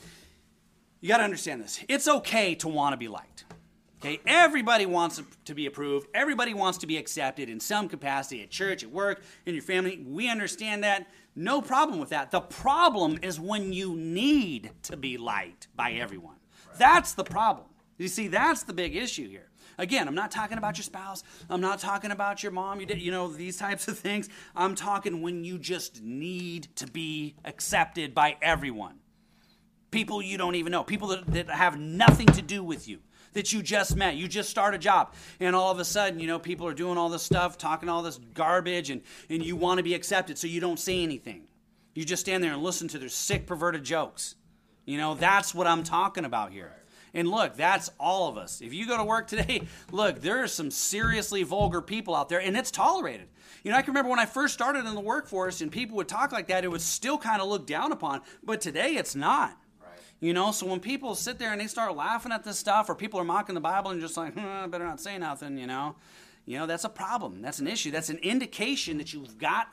you got to understand this. It's okay to want to be liked. Okay, everybody wants to be approved. Everybody wants to be accepted in some capacity at church, at work, in your family. We understand that. No problem with that. The problem is when you need to be liked by everyone. Right. That's the problem. You see, that's the big issue here. Again, I'm not talking about your spouse. I'm not talking about your mom. You know, these types of things. I'm talking when you just need to be accepted by everyone. People you don't even know. People that have nothing to do with you. That you just met, you just start a job, and all of a sudden, you know, people are doing all this stuff, talking all this garbage, and you want to be accepted, so you don't say anything. You just stand there and listen to their sick, perverted jokes. You know, that's what I'm talking about here. And look, that's all of us. If you go to work today, look, there are some seriously vulgar people out there, and it's tolerated. You know, I can remember when I first started in the workforce, and people would talk like that, it was still kind of looked down upon, but today it's not. You know, so when people sit there and they start laughing at this stuff, or people are mocking the Bible and just like, I better not say nothing, you know, that's a problem. That's an issue. That's an indication that you've got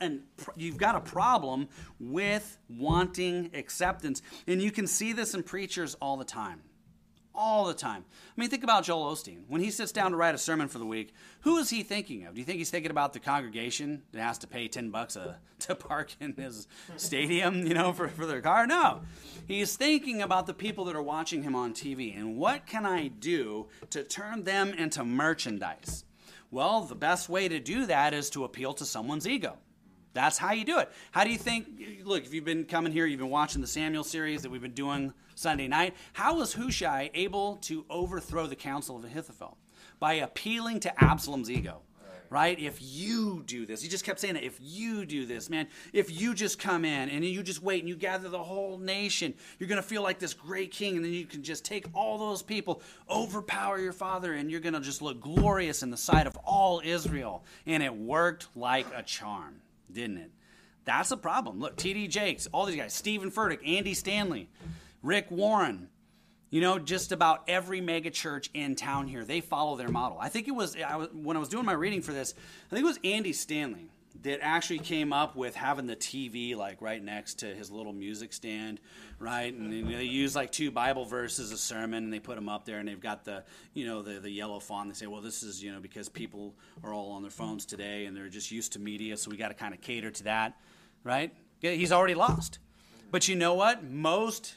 a problem with wanting acceptance. And you can see this in preachers all the time. All the time. I mean, think about Joel Osteen. When he sits down to write a sermon for the week, who is he thinking of? Do you think he's thinking about the congregation that has to pay $10 to park in his stadium, you know, for their car? No. He's thinking about the people that are watching him on TV, and what can I do to turn them into merchandise? Well, the best way to do that is to appeal to someone's ego. That's how you do it. How do you think, look, if you've been coming here, you've been watching the Samuel series that we've been doing Sunday night, how was Hushai able to overthrow the counsel of Ahithophel? By appealing to Absalom's ego, right? If you do this, he just kept saying it, if you do this, man, if you just come in and you just wait and you gather the whole nation, you're going to feel like this great king, and then you can just take all those people, overpower your father, and you're going to just look glorious in the sight of all Israel. And it worked like a charm, didn't it? That's a problem. Look, T.D. Jakes, all these guys, Stephen Furtick, Andy Stanley, Rick Warren, you know, just about every mega church in town here, they follow their model. I think it was, when I was doing my reading for this, I think it was Andy Stanley that actually came up with having the TV like right next to his little music stand, right? And they use like 2 Bible verses a sermon, and they put them up there, and they've got the, you know, the yellow font. They say, well, this is, you know, because people are all on their phones today, and they're just used to media, so we got to kind of cater to that, right? He's already lost. But you know what? Most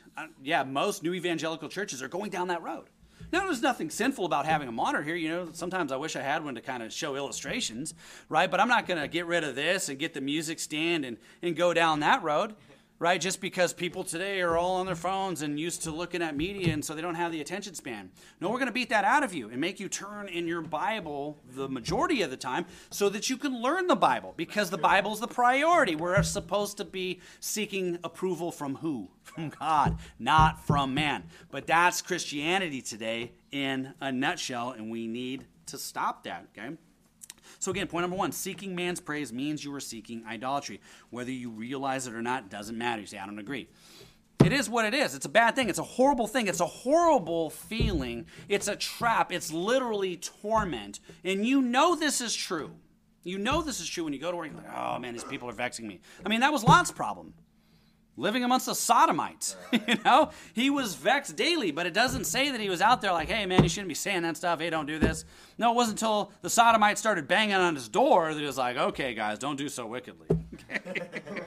new evangelical churches are going down that road. Now, there's nothing sinful about having a monitor here. You know, sometimes I wish I had one to kind of show illustrations, right? But I'm not going to get rid of this and get the music stand and go down that road, right? Just because people today are all on their phones and used to looking at media, and so they don't have the attention span. No, we're going to beat that out of you and make you turn in your Bible the majority of the time so that you can learn the Bible, because the Bible's the priority. We're supposed to be seeking approval from who? From God, not from man. But that's Christianity today in a nutshell, and we need to stop that, okay? So again, point number 1, seeking man's praise means you are seeking idolatry. Whether you realize it or not doesn't matter. You say, I don't agree. It is what it is. It's a bad thing. It's a horrible thing. It's a horrible feeling. It's a trap. It's literally torment. And you know this is true. You know this is true when you go to work. You're like, oh man, these people are vexing me. I mean, that was Lot's problem. living amongst the Sodomites. You know, he was vexed daily, but it doesn't say that he was out there like, hey, man, you shouldn't be saying that stuff. Hey, don't do this. No, it wasn't until the Sodomites started banging on his door that he was like, okay, guys, don't do so wickedly. Okay?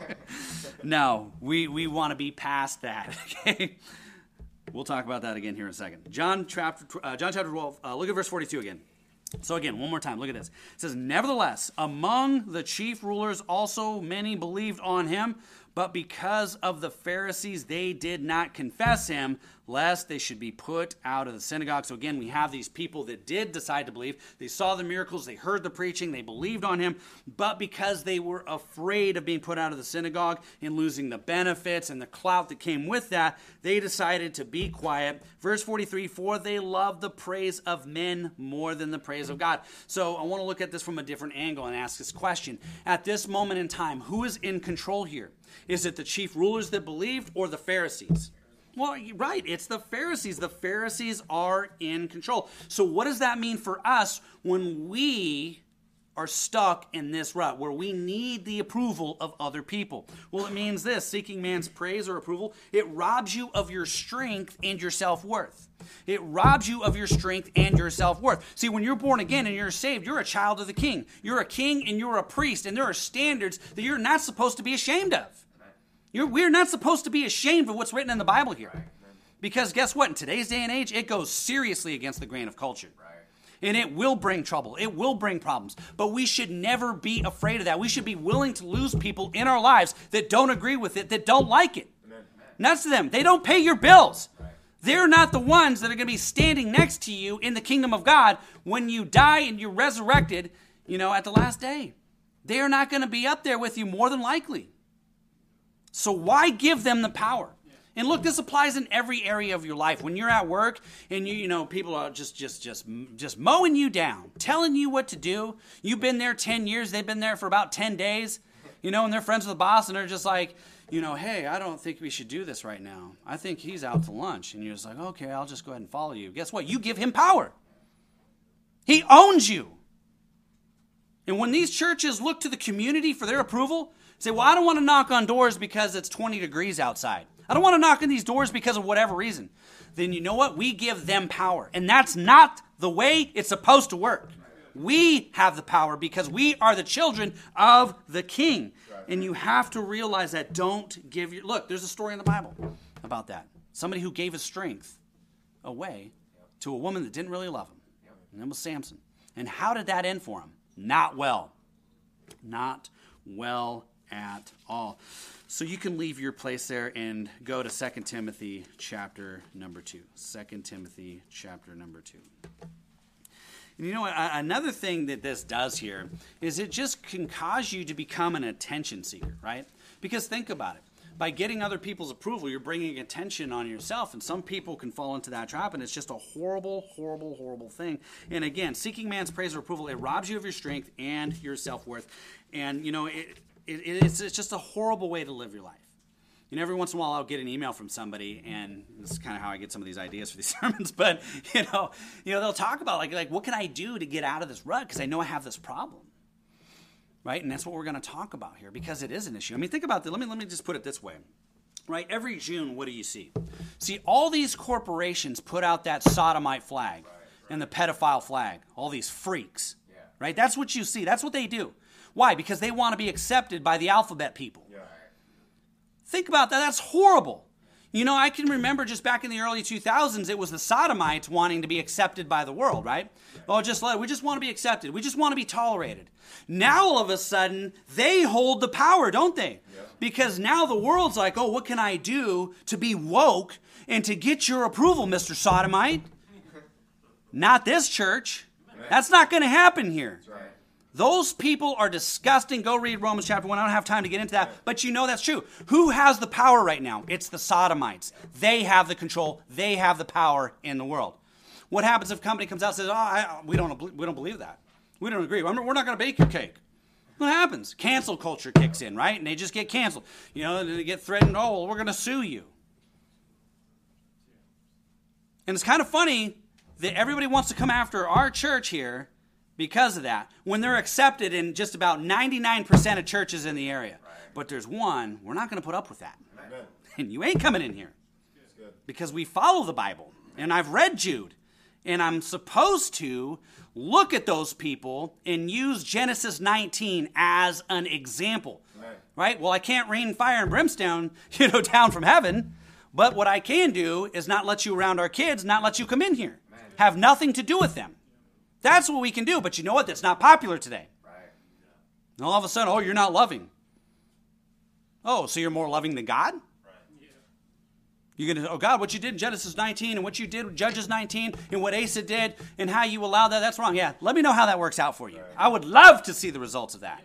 No, we want to be past that. Okay? We'll talk about that again here in a second. John chapter 12, look at verse 42 again. So again, one more time, look at this. It says, nevertheless, among the chief rulers also many believed on him, but because of the Pharisees, they did not confess him, lest they should be put out of the synagogue. So again, we have these people that did decide to believe. They saw the miracles, they heard the preaching, they believed on him, but because they were afraid of being put out of the synagogue and losing the benefits and the clout that came with that, they decided to be quiet. Verse 43, for they love the praise of men more than the praise of God. So I want to look at this from a different angle and ask this question. At this moment in time, who is in control here? Is it the chief rulers that believed or the Pharisees? Well, right, it's the Pharisees. The Pharisees are in control. So what does that mean for us when we are stuck in this rut where we need the approval of other people? Well, it means this: seeking man's praise or approval, it robs you of your strength and your self-worth. It robs you of your strength and your self-worth. See, when you're born again and you're saved, you're a child of the King. You're a king and you're a priest, and there are standards that you're not supposed to be ashamed of. We're not supposed to be ashamed of what's written in the Bible here. Because guess what? In today's day and age, it goes seriously against the grain of culture. And it will bring trouble. It will bring problems. But we should never be afraid of that. We should be willing to lose people in our lives that don't agree with it, that don't like it. And that's them. They don't pay your bills. They're not the ones that are going to be standing next to you in the kingdom of God when you die and you're resurrected, at the last day. They are not going to be up there with you more than likely. So why give them the power? And look, this applies in every area of your life. When you're at work and people are just mowing you down, telling you what to do. You've been there 10 years, they've been there for about 10 days, and they're friends with the boss, and they're just like, hey, I don't think we should do this right now. I think he's out to lunch. And you're just like, okay, I'll just go ahead and follow you. Guess what? You give him power. He owns you. And when these churches look to the community for their approval, say, well, I don't want to knock on doors because it's 20 degrees outside. I don't want to knock on these doors because of whatever reason. Then you know what? We give them power. And that's not the way it's supposed to work. We have the power because we are the children of the King. And you have to realize that. Look, there's a story in the Bible about that. Somebody who gave his strength away to a woman that didn't really love him. And that was Samson. And how did that end for him? Not well. Not well at all. So you can leave your place there and go to 2 Timothy chapter number 2. 2 Timothy chapter number 2. And you know what? Another thing that this does here is it just can cause you to become an attention seeker, right? Because think about it. By getting other people's approval, you're bringing attention on yourself, and some people can fall into that trap, and it's just a horrible, horrible, horrible thing. And again, seeking man's praise or approval, it robs you of your strength and your self-worth. And, it's just a horrible way to live your life. Every once in a while I'll get an email from somebody, and this is kind of how I get some of these ideas for these sermons, but, they'll talk about, like what can I do to get out of this rut? Because I know I have this problem. Right? And that's what we're going to talk about here, because it is an issue. I mean, think about that. Let me just put it this way. Right? Every June, what do you see? See, all these corporations put out that sodomite flag and the pedophile flag. All these freaks. Yeah. Right? That's what you see. That's what they do. Why? Because they want to be accepted by the alphabet people. Yeah. Think about that. That's horrible. I can remember just back in the early 2000s, it was the sodomites wanting to be accepted by the world, right? Oh, we just want to be accepted. We just want to be tolerated. Now, all of a sudden, they hold the power, don't they? Yep. Because now the world's like, oh, what can I do to be woke and to get your approval, Mr. Sodomite? Not this church. That's not going to happen here. That's right. Those people are disgusting. Go read Romans chapter 1. I don't have time to get into that, but that's true. Who has the power right now? It's the sodomites. They have the control. They have the power in the world. What happens if a company comes out and says, we don't believe that. We don't agree. We're not going to bake your cake. What happens? Cancel culture kicks in, right? And they just get canceled. They get threatened, we're going to sue you. And it's kind of funny that everybody wants to come after our church here because of that, when they're accepted in just about 99% of churches in the area. Right. But there's one, we're not going to put up with that. Amen. And you ain't coming in here. Because we follow the Bible. And I've read Jude. And I'm supposed to look at those people and use Genesis 19 as an example. Right? Well, I can't rain fire and brimstone, down from heaven. But what I can do is not let you around our kids, not let you come in here. Have nothing to do with them. That's what we can do. But you know what? That's not popular today. And all of a sudden, oh, you're not loving. Oh, so you're more loving than God? You're going to, oh, God, what you did in Genesis 19 and what you did with Judges 19 and what Asa did and how you allowed that, that's wrong. Yeah, let me know how that works out for you. I would love to see the results of that.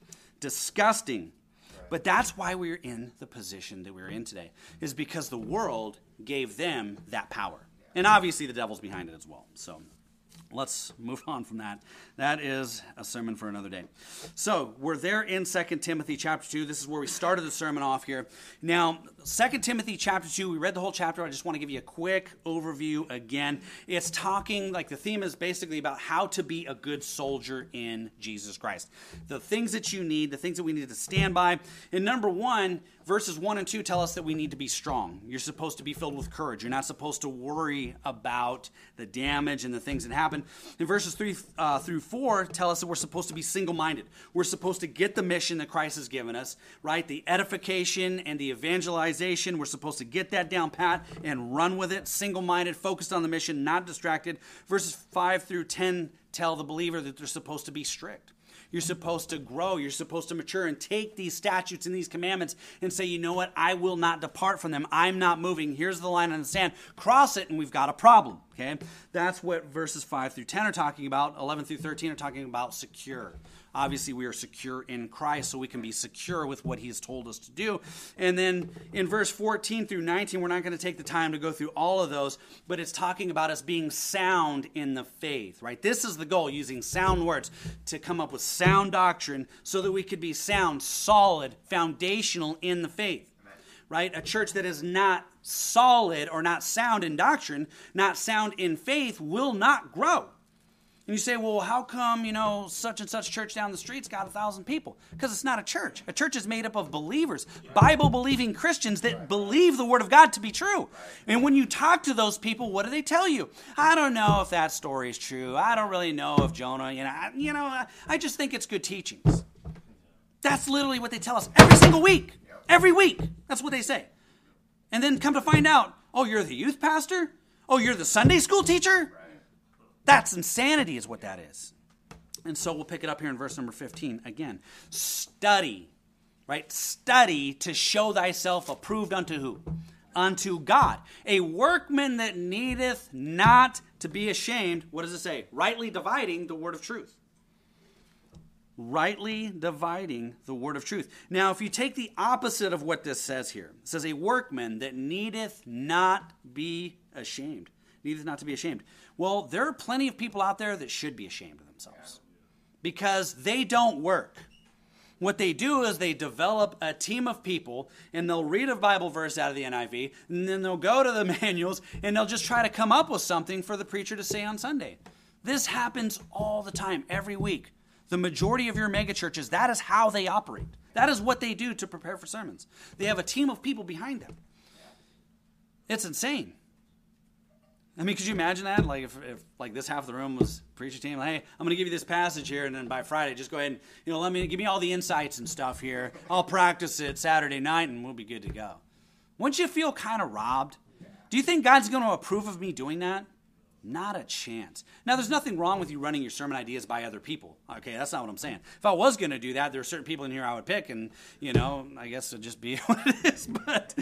Disgusting. But that's why we're in the position that we're in today, is because the world gave them that power. And obviously the devil's behind it as well. So let's move on from that. That is a sermon for another day. So we're there in 2 Timothy chapter 2. This is where we started the sermon off here. Now, 2 Timothy chapter 2, we read the whole chapter. I just want to give you a quick overview again. It's talking, the theme is basically about how to be a good soldier in Jesus Christ. The things that you need, the things that we need to stand by. And number 1, verses 1 and 2 tell us that we need to be strong. You're supposed to be filled with courage. You're not supposed to worry about the damage and the things that happen. And verses 3 through 4 tell us that we're supposed to be single-minded. We're supposed to get the mission that Christ has given us, right? The edification and the evangelization, we're supposed to get that down pat and run with it, single-minded, focused on the mission, not distracted. Verses 5 through 10 tell the believer that they're supposed to be strict. You're supposed to grow. You're supposed to mature and take these statutes and these commandments and say, you know what? I will not depart from them. I'm not moving. Here's the line on the sand. Cross it and we've got a problem. Okay? That's what verses 5 through 10 are talking about. 11 through 13 are talking about secure. Obviously, we are secure in Christ, so we can be secure with what He's told us to do. And then in verse 14 through 19, we're not going to take the time to go through all of those, but it's talking about us being sound in the faith, right? This is the goal, using sound words to come up with sound doctrine so that we could be sound, solid, foundational in the faith, right? A church that is not solid or not sound in doctrine, not sound in faith, will not grow. And you say, well, how come, such and such church down the street's got 1,000 people? Because it's not a church. A church is made up of believers, Bible-believing Christians that believe the Word of God to be true. And when you talk to those people, what do they tell you? I don't know if that story is true. I don't really know if Jonah, I just think it's good teachings. That's literally what they tell us every single week. Every week. That's what they say. And then come to find out, oh, you're the youth pastor? Oh, you're the Sunday school teacher? That's insanity is what that is. And so we'll pick it up here in verse number 15. Again, study, right? Study to show thyself approved unto who? Unto God. A workman that needeth not to be ashamed. What does it say? Rightly dividing the word of truth. Rightly dividing the word of truth. Now, if you take the opposite of what this says here, it says a workman that needeth not be ashamed. Needeth not to be ashamed. Well, there are plenty of people out there that should be ashamed of themselves because they don't work. What they do is they develop a team of people and they'll read a Bible verse out of the NIV and then they'll go to the manuals and they'll just try to come up with something for the preacher to say on Sunday. This happens all the time, every week. The majority of your megachurches, that is how they operate. That is what they do to prepare for sermons. They have a team of people behind them. It's insane. I mean, could you imagine that? Like if this half of the room was preacher team, hey, I'm going to give you this passage here, and then by Friday, just go ahead and give me all the insights and stuff here. I'll practice it Saturday night, and we'll be good to go. Wouldn't you feel kind of robbed? Do you think God's going to approve of me doing that? Not a chance. Now, there's nothing wrong with you running your sermon ideas by other people. Okay, that's not what I'm saying. If I was going to do that, there are certain people in here I would pick, and I guess it'd just be what it is. But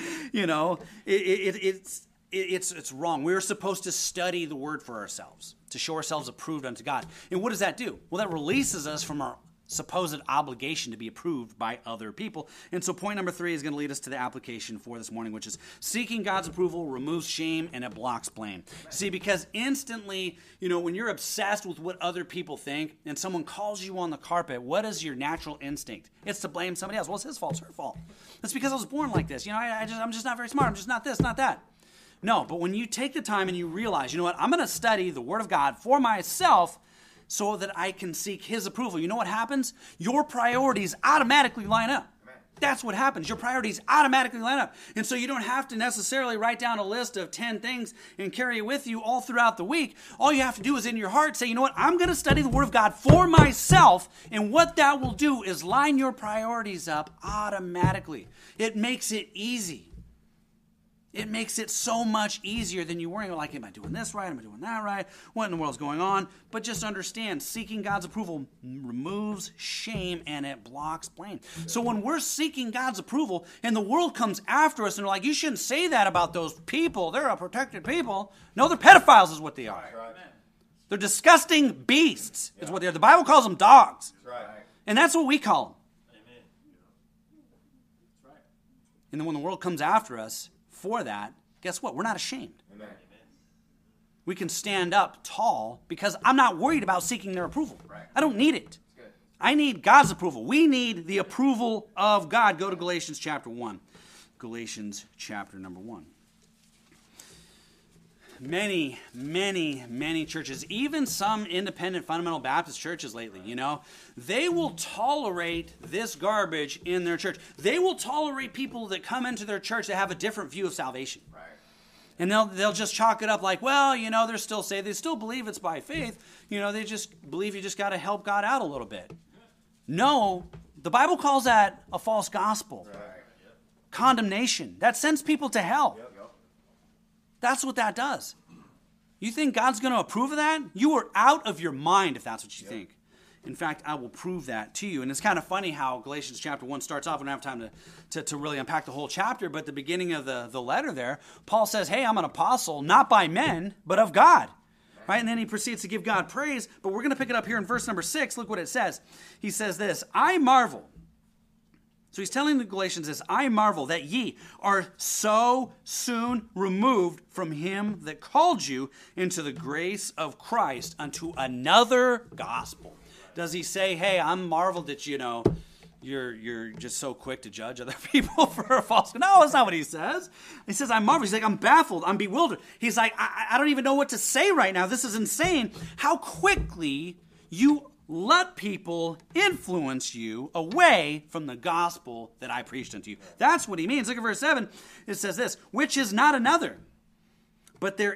it's wrong. We're supposed to study the word for ourselves, to show ourselves approved unto God. And what does that do? Well, that releases us from our supposed obligation to be approved by other people. And so point number 3 is going to lead us to the application for this morning, which is seeking God's approval removes shame and it blocks blame. See, because instantly, when you're obsessed with what other people think and someone calls you on the carpet, what is your natural instinct? It's to blame somebody else. Well, it's his fault, it's her fault. That's because I was born like this. I'm just not very smart. I'm just not this, not that. No, but when you take the time and you realize, I'm going to study the Word of God for myself so that I can seek His approval. You know what happens? Your priorities automatically line up. That's what happens. Your priorities automatically line up. And so you don't have to necessarily write down a list of 10 things and carry it with you all throughout the week. All you have to do is in your heart say, you know what, I'm going to study the Word of God for myself. And what that will do is line your priorities up automatically. It makes it easy. It makes it so much easier than you worrying, like, am I doing this right? Am I doing that right? What in the world's going on? But just understand, seeking God's approval removes shame and it blocks blame. So when we're seeking God's approval and the world comes after us and they're like, you shouldn't say that about those people. They're a protected people. No, they're pedophiles is what they are. Right. They're disgusting beasts is what they are. The Bible calls them dogs. Right. And that's what we call them. Amen. That's right. And then when the world comes after us for that, guess what? We're not ashamed. Amen. We can stand up tall because I'm not worried about seeking their approval. Right. I don't need it. I need God's approval. We need the approval of God. Go to Galatians chapter 1. Galatians chapter number 1. Many churches, even some independent fundamental Baptist churches lately, they will tolerate this garbage in their church. They will tolerate people that come into their church that have a different view of salvation. Right. And they'll just chalk it up like, well, they're still saved. They still believe it's by faith. They just believe you just got to help God out a little bit. No, the Bible calls that a false gospel. Right. Condemnation. That sends people to hell. Yep. That's what that does. You think God's going to approve of that? You are out of your mind if that's what you think. In fact, I will prove that to you. And it's kind of funny how Galatians chapter 1 starts off. We don't have time to really unpack the whole chapter, but the beginning of the letter there, Paul says, hey, I'm an apostle, not by men, but of God. Right? And then he proceeds to give God praise, but we're going to pick it up here in verse number 6. Look what it says. He says this, I marvel. So he's telling the Galatians this, I marvel that ye are so soon removed from him that called you into the grace of Christ unto another gospel. Does he say, hey, I'm marveled that, you're just so quick to judge other people for a false... No, that's not what he says. He says, I'm marveled. He's like, I'm baffled. I'm bewildered. He's like, I don't even know what to say right now. This is insane. How quickly you let people influence you away from the gospel that I preached unto you. That's what he means. Look at verse 7. It says this, which is not another, but there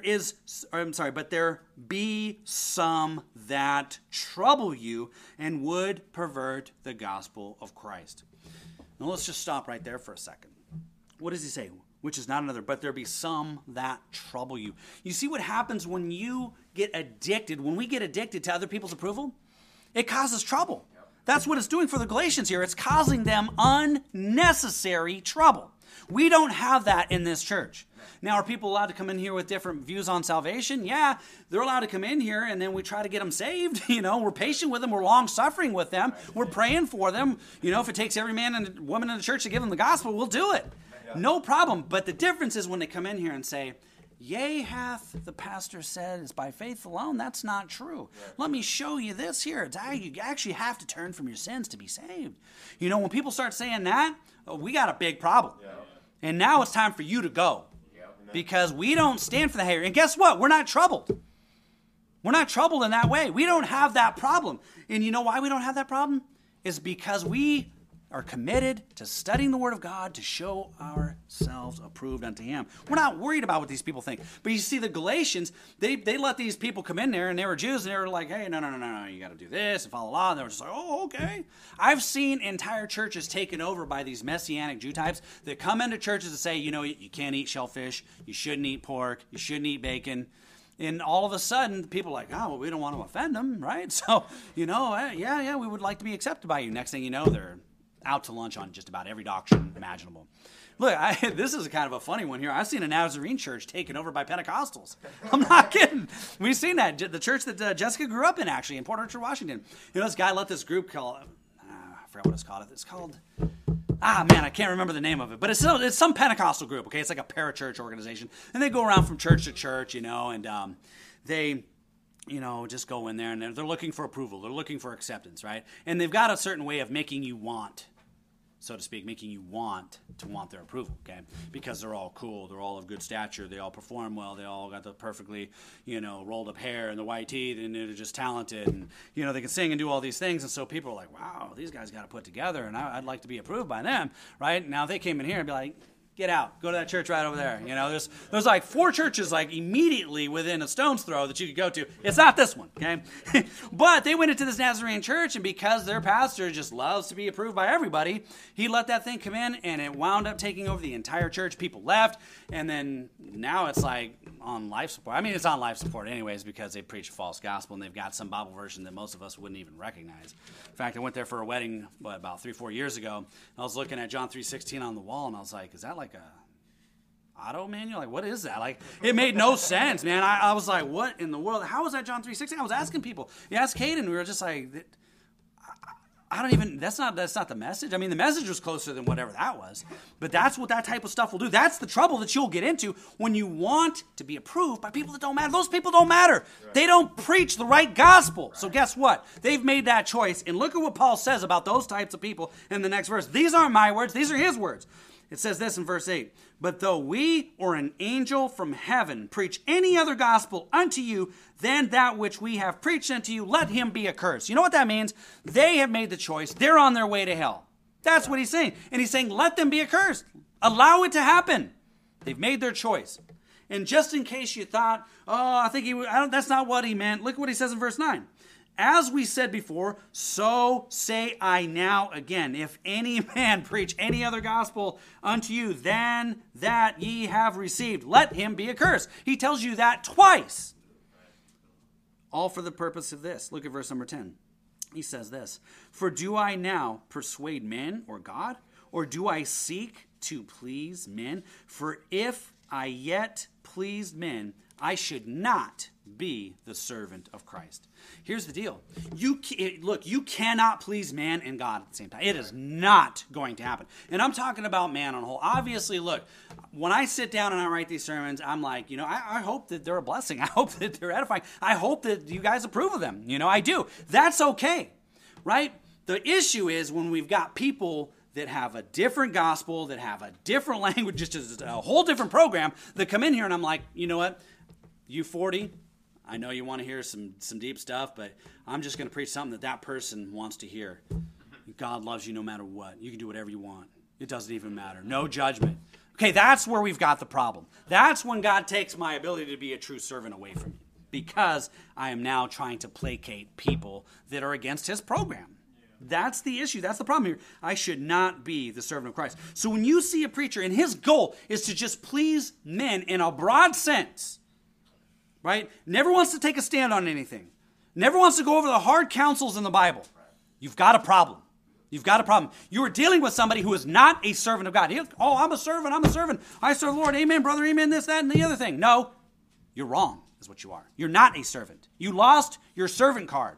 be some that trouble you and would pervert the gospel of Christ. Now let's just stop right there for a second. What does he say? Which is not another, but there be some that trouble you. You see what happens when you get addicted, when we get addicted to other people's approval? It causes trouble. That's what it's doing for the Galatians here. It's causing them unnecessary trouble. We don't have that in this church. Now, are people allowed to come in here with different views on salvation? Yeah, they're allowed to come in here, and then we try to get them saved. We're patient with them. We're long-suffering with them. We're praying for them. If it takes every man and woman in the church to give them the gospel, we'll do it. No problem. But the difference is when they come in here and say, yea, hath the pastor said it's by faith alone. That's not true. Let me show you this here. You actually have to turn from your sins to be saved. When people start saying that, we got a big problem. Yeah. And now it's time for you to go. Yeah. Because we don't stand for the hater. And guess what? We're not troubled. We're not troubled in that way. We don't have that problem. And you know why we don't have that problem? It's because we are committed to studying the Word of God to show ourselves approved unto Him. We're not worried about what these people think. But you see, the Galatians, they let these people come in there, and they were Jews, and they were like, hey, no, you got to do this and follow law. And they were just like, oh, okay. I've seen entire churches taken over by these Messianic Jew types that come into churches and say, you can't eat shellfish, you shouldn't eat pork, you shouldn't eat bacon. And all of a sudden, people are like, oh, well, we don't want to offend them, right? So, we would like to be accepted by you. Next thing you know, they're out to lunch on just about every doctrine imaginable. Look, this is kind of a funny one here. I've seen a Nazarene church taken over by Pentecostals. I'm not kidding. We've seen that. The church that Jessica grew up in, actually, in Port Arthur, Washington. This guy let this group called, I forgot what it's called. It's called, I can't remember the name of it. But it's some Pentecostal group, okay? It's like a parachurch organization. And they go around from church to church, and they... just go in there, and they're looking for approval. They're looking for acceptance, right? And they've got a certain way of making you want so to speak, making you want their approval, okay? Because they're all cool, they're all of good stature, they all perform well, they all got the perfectly, rolled up hair and the white teeth, and they're just talented, and, they can sing and do all these things, and so people are like, wow, these guys got to put together, and I'd like to be approved by them, right? Now, if they came in here and be like, get out. Go to that church right over there. There's like 4 churches like immediately within a stone's throw that you could go to. It's not this one, okay? But they went into this Nazarene church, and because their pastor just loves to be approved by everybody, he let that thing come in, and it wound up taking over the entire church. People left, and then now it's like on life support. I mean, it's on life support anyways because they preach a false gospel, and they've got some Bible version that most of us wouldn't even recognize. In fact, I went there for a wedding about 3-4 years ago, and I was looking at John 3:16 on the wall, and I was like, is that like a auto manual? Like, what is that? Like, it made no sense, man. I was like, what in the world? How is that John 3:16? I was asking people. You asked Caden, we were just like, I don't even, that's not the message. I mean, the message was closer than whatever that was. But that's what that type of stuff will do. That's the trouble that you'll get into when you want to be approved by people that don't matter. Those people don't matter. Right. They don't preach the right gospel. Right. So guess what? They've made that choice. And look at what Paul says about those types of people in the next verse. These aren't my words. These are his words. It says this in verse 8, but though we or an angel from heaven preach any other gospel unto you than that which we have preached unto you, let him be accursed. You know what that means? They have made the choice. They're on their way to hell. That's what he's saying. And he's saying, let them be accursed. Allow it to happen. They've made their choice. And just in case you thought, that's not what he meant, look what he says in verse 9. As we said before, so say I now again, if any man preach any other gospel unto you than that ye have received, let him be accursed. He tells you that twice. All for the purpose of this. Look at verse number 10. He says this, for do I now persuade men or God, or do I seek to please men? For if I yet pleased men, I should not be the servant of Christ. Here's the deal. You cannot please man and God at the same time. It is not going to happen. And I'm talking about man on the whole. Obviously, look, when I sit down and I write these sermons, I'm like, I hope that they're a blessing. I hope that they're edifying. I hope that you guys approve of them. I do. That's okay, right? The issue is when we've got people that have a different gospel, that have a different language, just a whole different program, that come in here and I'm like, you know what? You 40, I know you want to hear some deep stuff, but I'm just going to preach something that person wants to hear. God loves you no matter what. You can do whatever you want. It doesn't even matter. No judgment. Okay, that's where we've got the problem. That's when God takes my ability to be a true servant away from me, because I am now trying to placate people that are against his program. That's the issue. That's the problem here. I should not be the servant of Christ. So when you see a preacher and his goal is to just please men in a broad sense, right? Never wants to take a stand on anything. Never wants to go over the hard counsels in the Bible. You've got a problem. You've got a problem. You are dealing with somebody who is not a servant of God. I'm a servant. I serve the Lord. Amen, brother. Amen, this, that, and the other thing. No, you're wrong is what you are. You're not a servant. You lost your servant card.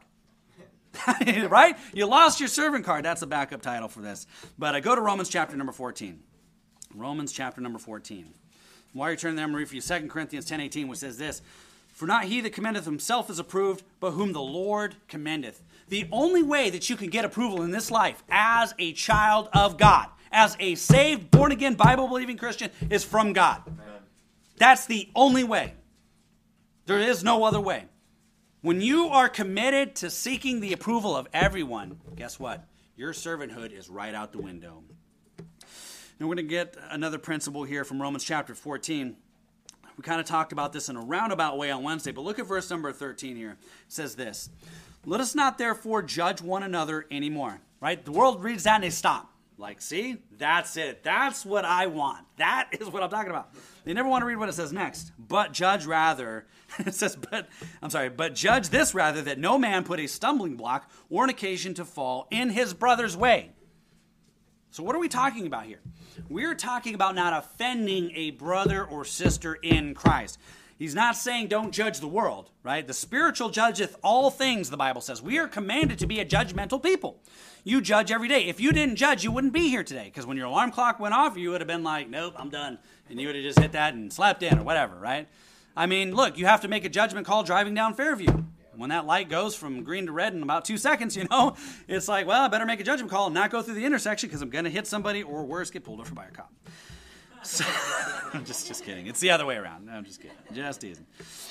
Right? You lost your servant card. That's a backup title for this. But I go to Romans chapter number 14. Romans chapter number 14. While you're turning there, I'm going to read for you 2 Corinthians 10:18, which says this, for not he that commendeth himself is approved, but whom the Lord commendeth. The only way that you can get approval in this life as a child of God, as a saved, born-again, Bible-believing Christian, is from God. Amen. That's the only way. There is no other way. When you are committed to seeking the approval of everyone, guess what? Your servanthood is right out the window. Now we're going to get another principle here from Romans chapter 14. We kind of talked about this in a roundabout way on Wednesday, but look at verse number 13 here. It says this, let us not therefore judge one another anymore. Right? The world reads that and they stop. Like, see? That's it. That's what I want. That is what I'm talking about. They never want to read what it says next. But judge rather, it says, but judge this rather, that no man put a stumbling block or an occasion to fall in his brother's way. So what are we talking about here? We're talking about not offending a brother or sister in Christ. He's not saying don't judge the world, right? The spiritual judgeth all things, the Bible says. We are commanded to be a judgmental people. You judge every day. If you didn't judge, you wouldn't be here today, because when your alarm clock went off, you would have been like, nope, I'm done. And you would have just hit that and slept in or whatever, right? I mean, look, you have to make a judgment call driving down Fairview. When that light goes from green to red in about 2 seconds, it's like, well, I better make a judgment call and not go through the intersection because I'm going to hit somebody or worse, get pulled over by a cop. So, I'm just kidding. It's the other way around. No, I'm just kidding. Just teasing.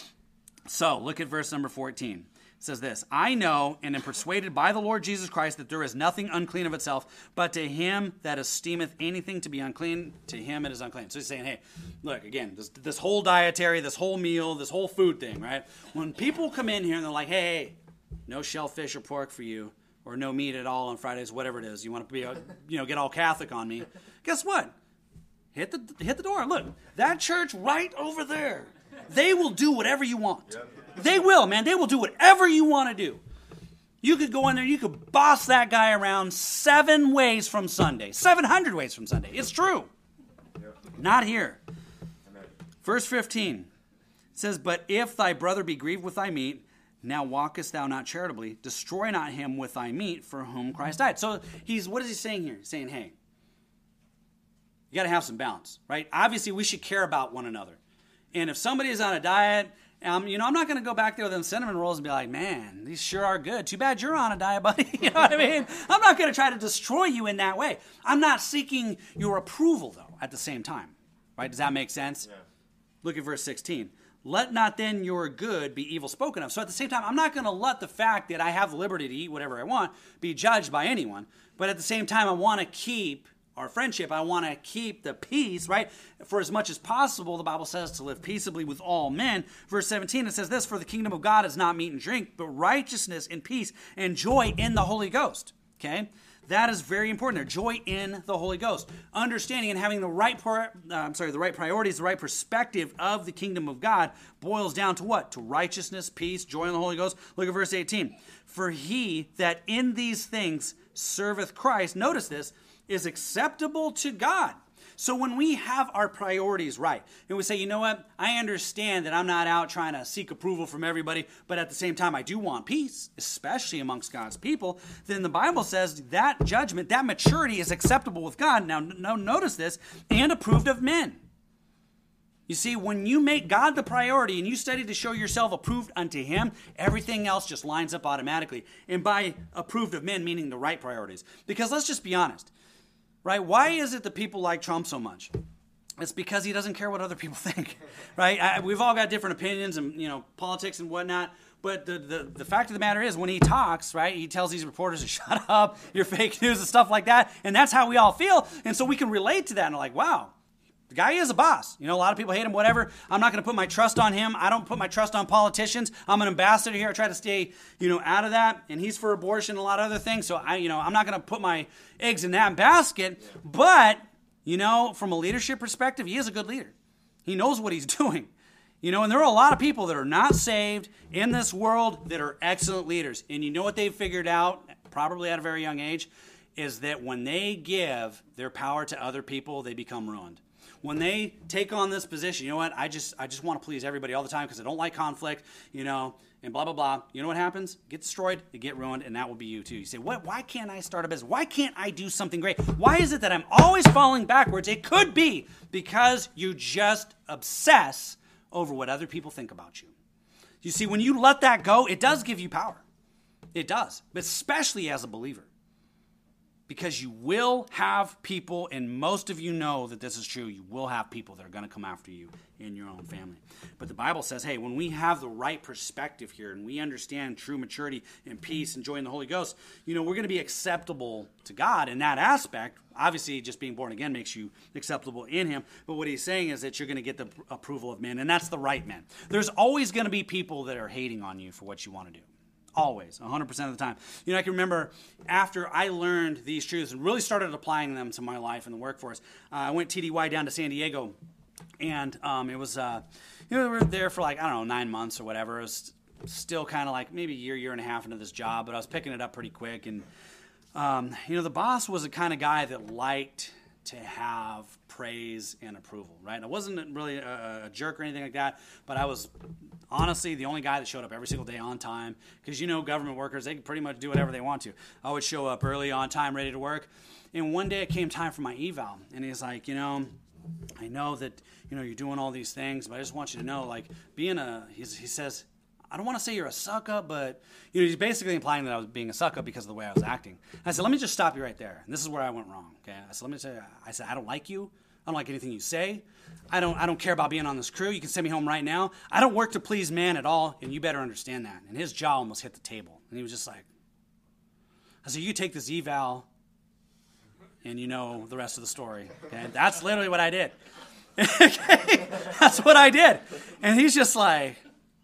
So look at verse number 14. It says this, I know and am persuaded by the Lord Jesus Christ that there is nothing unclean of itself, but to him that esteemeth anything to be unclean, to him it is unclean. So he's saying, hey, look, again, this whole dietary, this whole meal, this whole food thing, right? When people come in here and they're like, hey, no shellfish or pork for you, or no meat at all on Fridays, whatever it is, you want to be, get all Catholic on me, guess what? Hit the door. Look, that church right over there, they will do whatever you want. They will, man. They will do whatever you want to do. You could go in there, you could boss that guy around 7 ways from Sunday. 700 ways from Sunday. It's true. Not here. Verse 15 says, but if thy brother be grieved with thy meat, now walkest thou not charitably, destroy not him with thy meat for whom Christ died. So what is he saying here? He's saying, hey, you got to have some balance, right? Obviously, we should care about one another. And if somebody is on a diet, I'm not going to go back there with them cinnamon rolls and be like, man, these sure are good. Too bad you're on a diet, buddy. You know what I mean? I'm not going to try to destroy you in that way. I'm not seeking your approval, though, at the same time. Right? Does that make sense? Yeah. Look at verse 16. Let not then your good be evil spoken of. So at the same time, I'm not going to let the fact that I have the liberty to eat whatever I want be judged by anyone. But at the same time, I want to keep our friendship. I want to keep the peace, right? For as much as possible, the Bible says to live peaceably with all men. Verse 17, it says this, for the kingdom of God is not meat and drink, but righteousness and peace and joy in the Holy Ghost. Okay? That is very important there. Joy in the Holy Ghost. Understanding and having the right priorities, the right perspective of the kingdom of God boils down to what? To righteousness, peace, joy in the Holy Ghost. Look at verse 18. For he that in these things serveth Christ, notice this, is acceptable to God. So when we have our priorities right, and we say, you know what, I understand that I'm not out trying to seek approval from everybody, but at the same time I do want peace, especially amongst God's people, then the Bible says that judgment, that maturity is acceptable with God. Now notice this, and approved of men. You see, when you make God the priority and you study to show yourself approved unto him, everything else just lines up automatically. And by approved of men, meaning the right priorities. Because let's just be honest. Right? Why is it that people like Trump so much? It's because he doesn't care what other people think, right? We've all got different opinions and, politics and whatnot. But the fact of the matter is when he talks, right, he tells these reporters to shut up, you're fake news and stuff like that. And that's how we all feel. And so we can relate to that and we're like, wow, the guy is a boss. A lot of people hate him, whatever. I'm not going to put my trust on him. I don't put my trust on politicians. I'm an ambassador here. I try to stay, out of that. And he's for abortion and a lot of other things. So I'm not going to put my eggs in that basket. But, from a leadership perspective, he is a good leader. He knows what he's doing. And there are a lot of people that are not saved in this world that are excellent leaders. And you know what they've figured out, probably at a very young age, is that when they give their power to other people, they become ruined. When they take on this position, I just want to please everybody all the time because I don't like conflict, and blah, blah, blah. You know what happens? Get destroyed, you get ruined, and that will be you too. You say, why can't I start a business? Why can't I do something great? Why is it that I'm always falling backwards? It could be because you just obsess over what other people think about you. You see, when you let that go, it does give you power. It does, but especially as a believer. Because you will have people, and most of you know that this is true, you will have people that are going to come after you in your own family. But the Bible says, hey, when we have the right perspective here and we understand true maturity and peace and joy in the Holy Ghost, we're going to be acceptable to God in that aspect. Obviously, just being born again makes you acceptable in him. But what he's saying is that you're going to get the approval of men, and that's the right men. There's always going to be people that are hating on you for what you want to do. Always, 100% of the time. I can remember after I learned these truths and really started applying them to my life in the workforce, I went TDY down to San Diego, and it was, we were there for 9 months or whatever. It was still kind of like maybe a year and a half into this job, but I was picking it up pretty quick. And, the boss was the kind of guy that liked to have praise and approval, right? I wasn't really a jerk or anything like that, but I was honestly the only guy that showed up every single day on time because, government workers, they can pretty much do whatever they want to. I would show up early, on time, ready to work. And one day it came time for my eval, and he's like, I know that, you're doing all these things, but I just want you to know, he says, I don't want to say you're a suck-up, but he's basically implying that I was being a suck-up because of the way I was acting. I said, let me just stop you right there. And this is where I went wrong. Okay, I said, I don't like you. I don't like anything you say. I don't care about being on this crew. You can send me home right now. I don't work to please man at all, and you better understand that. And his jaw almost hit the table, and he was just like, I said, you take this eval, and you know the rest of the story. Okay, that's literally what I did. Okay, that's what I did. And he's just like,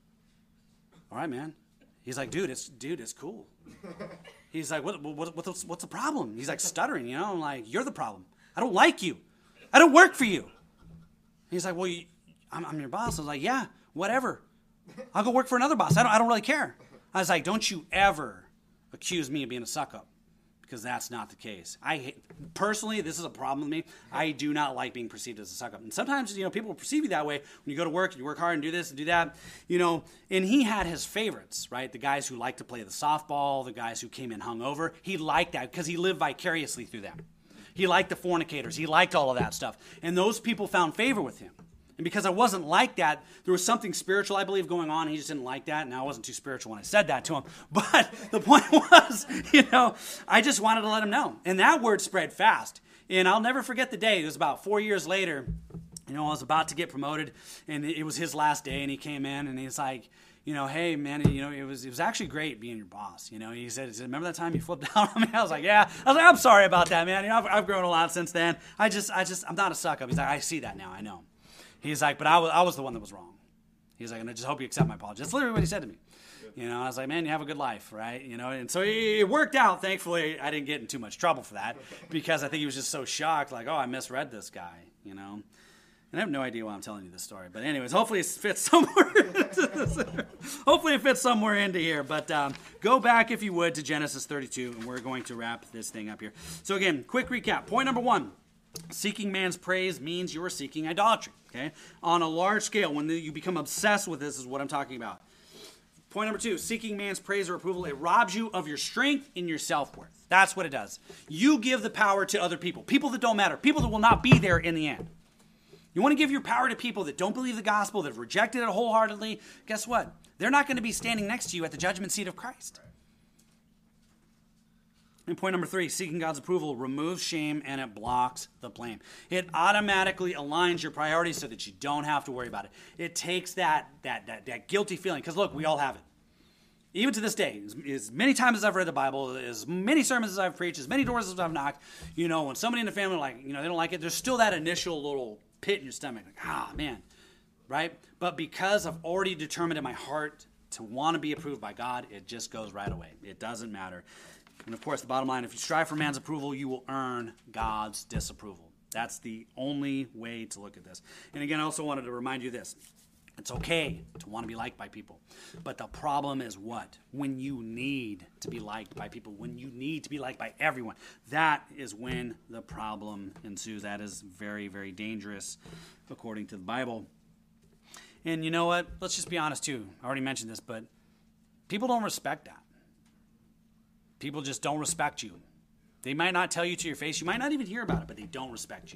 all right, man. He's like, dude, it's cool. He's like, what's the problem? He's like stuttering, I'm like, you're the problem. I don't like you. I don't work for you. He's like, well, I'm your boss. I was like, yeah, whatever. I'll go work for another boss. I don't really care. I was like, don't you ever accuse me of being a suck-up, because that's not the case. Personally, this is a problem with me. I do not like being perceived as a suck-up. And sometimes, people will perceive you that way when you go to work and you work hard and do this and do that, And he had his favorites, right? The guys who liked to play the softball, the guys who came in hungover. He liked that because he lived vicariously through them. He liked the fornicators. He liked all of that stuff. And those people found favor with him. And because I wasn't like that, there was something spiritual, I believe, going on. He just didn't like that. And I wasn't too spiritual when I said that to him. But the point was, I just wanted to let him know. And that word spread fast. And I'll never forget the day. It was about 4 years later. I was about to get promoted. And it was his last day. And he came in and he's like, hey, man, it was actually great being your boss. He said, remember that time you flipped out on me? I was like, yeah. I was like, I'm sorry about that, man. I've grown a lot since then. I'm not a suck-up. He's like, I see that now. I know. He's like, but I was the one that was wrong. He's like, and I just hope you accept my apology. That's literally what he said to me. I was like, man, you have a good life, right? And so it worked out. Thankfully, I didn't get in too much trouble for that because I think he was just so shocked, like, oh, I misread this guy, And I have no idea why I'm telling you this story. But anyways, hopefully it fits somewhere. Hopefully it fits somewhere into here. But go back, if you would, to Genesis 32, and we're going to wrap this thing up here. So again, quick recap. Point number 1, seeking man's praise means you're seeking idolatry. Okay, on a large scale, when you become obsessed with this, is what I'm talking about. Point number 2, seeking man's praise or approval, it robs you of your strength and your self-worth. That's what it does. You give the power to other people that don't matter, people that will not be there in the end. You want to give your power to people that don't believe the gospel, that have rejected it wholeheartedly. Guess what? They're not going to be standing next to you at the judgment seat of Christ. And point number 3, seeking God's approval removes shame and it blocks the blame. It automatically aligns your priorities so that you don't have to worry about it. It takes that guilty feeling, because look, we all have it. Even to this day, as many times as I've read the Bible, as many sermons as I've preached, as many doors as I've knocked, when somebody in the family, they don't like it, there's still that initial little pit in your stomach, like, man, right? But because I've already determined in my heart to want to be approved by God, it just goes right away. It doesn't matter. And of course, the bottom line, if you strive for man's approval, you will earn God's disapproval. That's the only way to look at this. And again, I also wanted to remind you this. It's okay to want to be liked by people. But the problem is what? When you need to be liked by people, when you need to be liked by everyone, that is when the problem ensues. That is very, very dangerous according to the Bible. And you know what? Let's just be honest too. I already mentioned this, but people don't respect that. People just don't respect you. They might not tell you to your face. You might not even hear about it, but they don't respect you.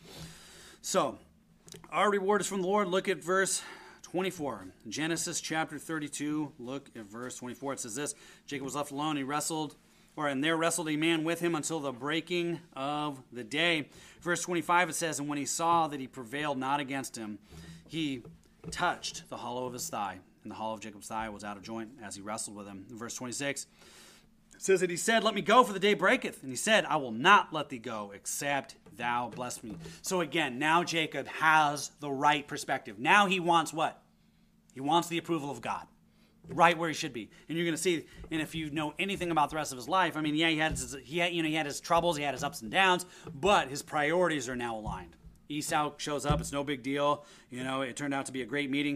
So, our reward is from the Lord. Look at verse 24. Genesis chapter 32, look at verse 24. It says this, Jacob was left alone. And there wrestled a man with him until the breaking of the day. Verse 25, it says, and when he saw that he prevailed not against him, he touched the hollow of his thigh. And the hollow of Jacob's thigh was out of joint as he wrestled with him. In verse 26, it says that he said, let me go, for the day breaketh. And he said, I will not let thee go, except thou bless me. So again, now Jacob has the right perspective. Now he wants what? He wants the approval of God, right where he should be. And you're going to see, and if you know anything about the rest of his life, I mean, yeah, he had his troubles, he had his ups and downs, but his priorities are now aligned. Esau shows up, it's no big deal. It turned out to be a great meeting.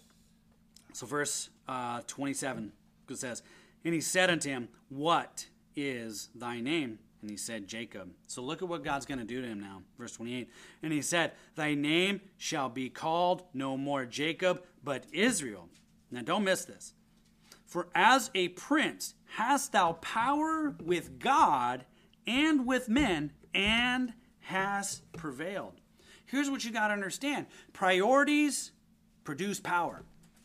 So verse 27, it says, and he said unto him, what is thy name? And he said, Jacob. So look at what God's going to do to him now. Verse 28. And he said, thy name shall be called no more Jacob, but Israel. Now don't miss this. For as a prince hast thou power with God and with men, and hast prevailed. Here's what you got to understand. Priorities produce power.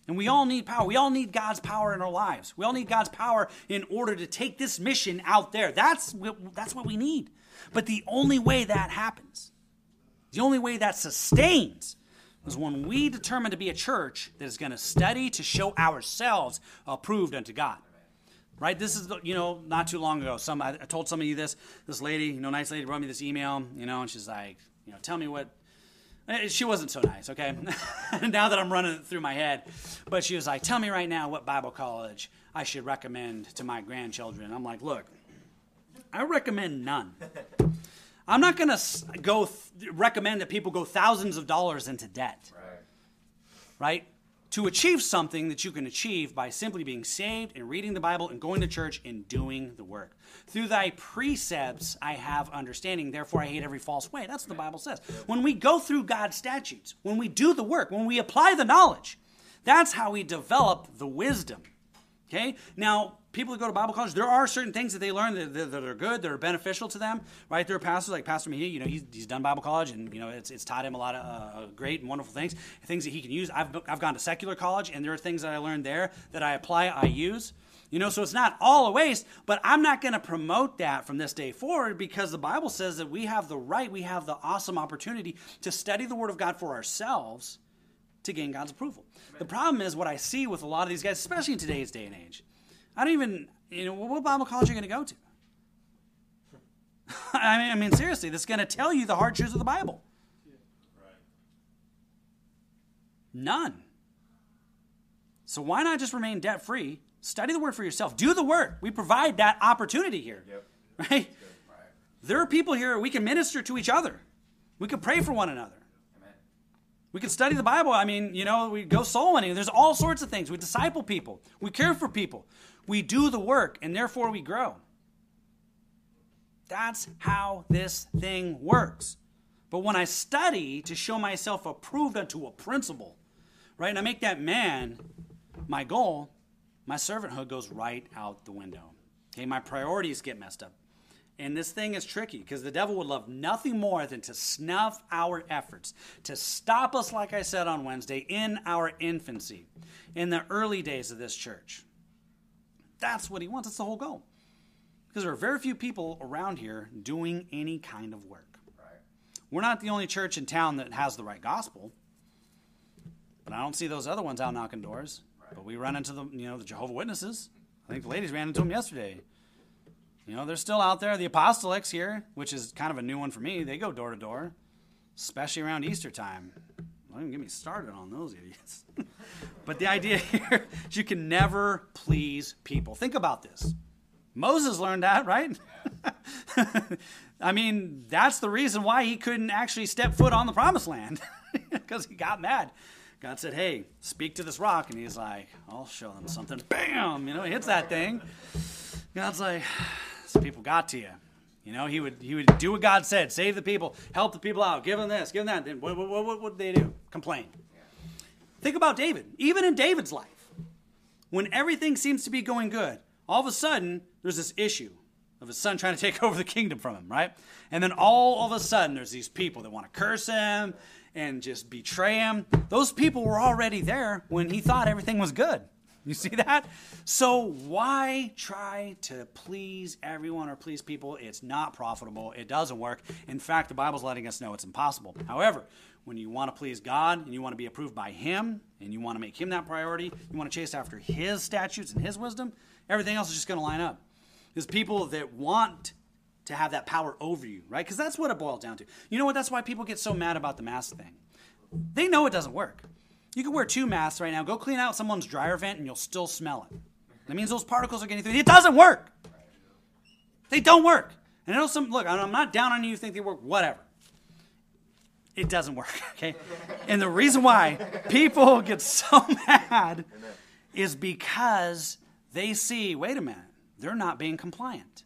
And we all need power. We all need God's power in our lives. We all need God's power in order to take this mission out there. That's what we need. But the only way that happens, the only way that sustains, is when we determine to be a church that is going to study to show ourselves approved unto God. Right? This is, not too long ago. I told some of you this. This lady, nice lady, wrote me this email, and she's like, tell me what. She wasn't so nice, okay? Now that I'm running it through my head. But she was like, tell me right now what Bible college I should recommend to my grandchildren. I'm like, look, I recommend none. I'm not going to recommend that people go thousands of dollars into debt. Right? To achieve something that you can achieve by simply being saved and reading the Bible and going to church and doing the work. Through thy precepts I have understanding, therefore I hate every false way. That's what the Bible says. When we go through God's statutes, when we do the work, when we apply the knowledge, that's how we develop the wisdom. Okay? Now, people who go to Bible college, there are certain things that they learn that are good, that are beneficial to them, right? There are pastors like Pastor Mejia, he's done Bible college, and, it's taught him a lot of great and wonderful things that he can use. I've gone to secular college, and there are things that I learned there that I apply, I use. So it's not all a waste, but I'm not going to promote that from this day forward because the Bible says that we have the right, we have the awesome opportunity to study the Word of God for ourselves to gain God's approval. Amen. The problem is what I see with a lot of these guys, especially in today's day and age. I don't even, what Bible college are you going to go to? I mean, seriously, this is going to tell you the hard truths of the Bible. Right. None. So why not just remain debt-free? Study the Word for yourself. Do the work. We provide that opportunity here. Yep. Right? There are people here, we can minister to each other. We can pray for one another. Amen. We can study the Bible. I mean, we go soul winning. There's all sorts of things. We disciple people. We care for people. We do the work, and therefore we grow. That's how this thing works. But when I study to show myself approved unto a principle, right, and I make that man my goal, my servanthood goes right out the window. Okay, my priorities get messed up. And this thing is tricky because the devil would love nothing more than to snuff our efforts, to stop us, like I said on Wednesday, in our infancy, in the early days of this church. That's what he wants. That's the whole goal. Because there are very few people around here doing any kind of work. Right. We're not the only church in town that has the right gospel. But I don't see those other ones out knocking doors. Right. But we run into the Jehovah's Witnesses. I think the ladies ran into them yesterday. They're still out there. The Apostolics here, which is kind of a new one for me, they go door to door, especially around Easter time. Don't even get me started on those idiots. But the idea here is you can never please people. Think about this. Moses learned that, right? I mean, that's the reason why he couldn't actually step foot on the promised land, because he got mad. God said, hey, speak to this rock. And he's like, I'll show them something. Bam! He hits that thing. God's like, these people got to you. He would do what God said, save the people, help the people out, give them this, give them that. Then what did they do? Complain. Yeah. Think about David. Even in David's life, when everything seems to be going good, all of a sudden, there's this issue of his son trying to take over the kingdom from him, right? And then all of a sudden, there's these people that want to curse him and just betray him. Those people were already there when he thought everything was good. You see that? So why try to please everyone or please people? It's not profitable. It doesn't work. In fact, the Bible's letting us know it's impossible. However, when you want to please God and you want to be approved by Him and you want to make Him that priority, you want to chase after His statutes and His wisdom, everything else is just going to line up. There's people that want to have that power over you, right? Because that's what it boils down to. You know what? That's why people get so mad about the mask thing. They know it doesn't work. You can wear 2 masks right now. Go clean out someone's dryer vent and you'll still smell it. That means those particles are getting through. It doesn't work. They don't work. And I know look, I'm not down on you think they work, whatever. It doesn't work, okay? And the reason why people get so mad is because they see, wait a minute, they're not being compliant.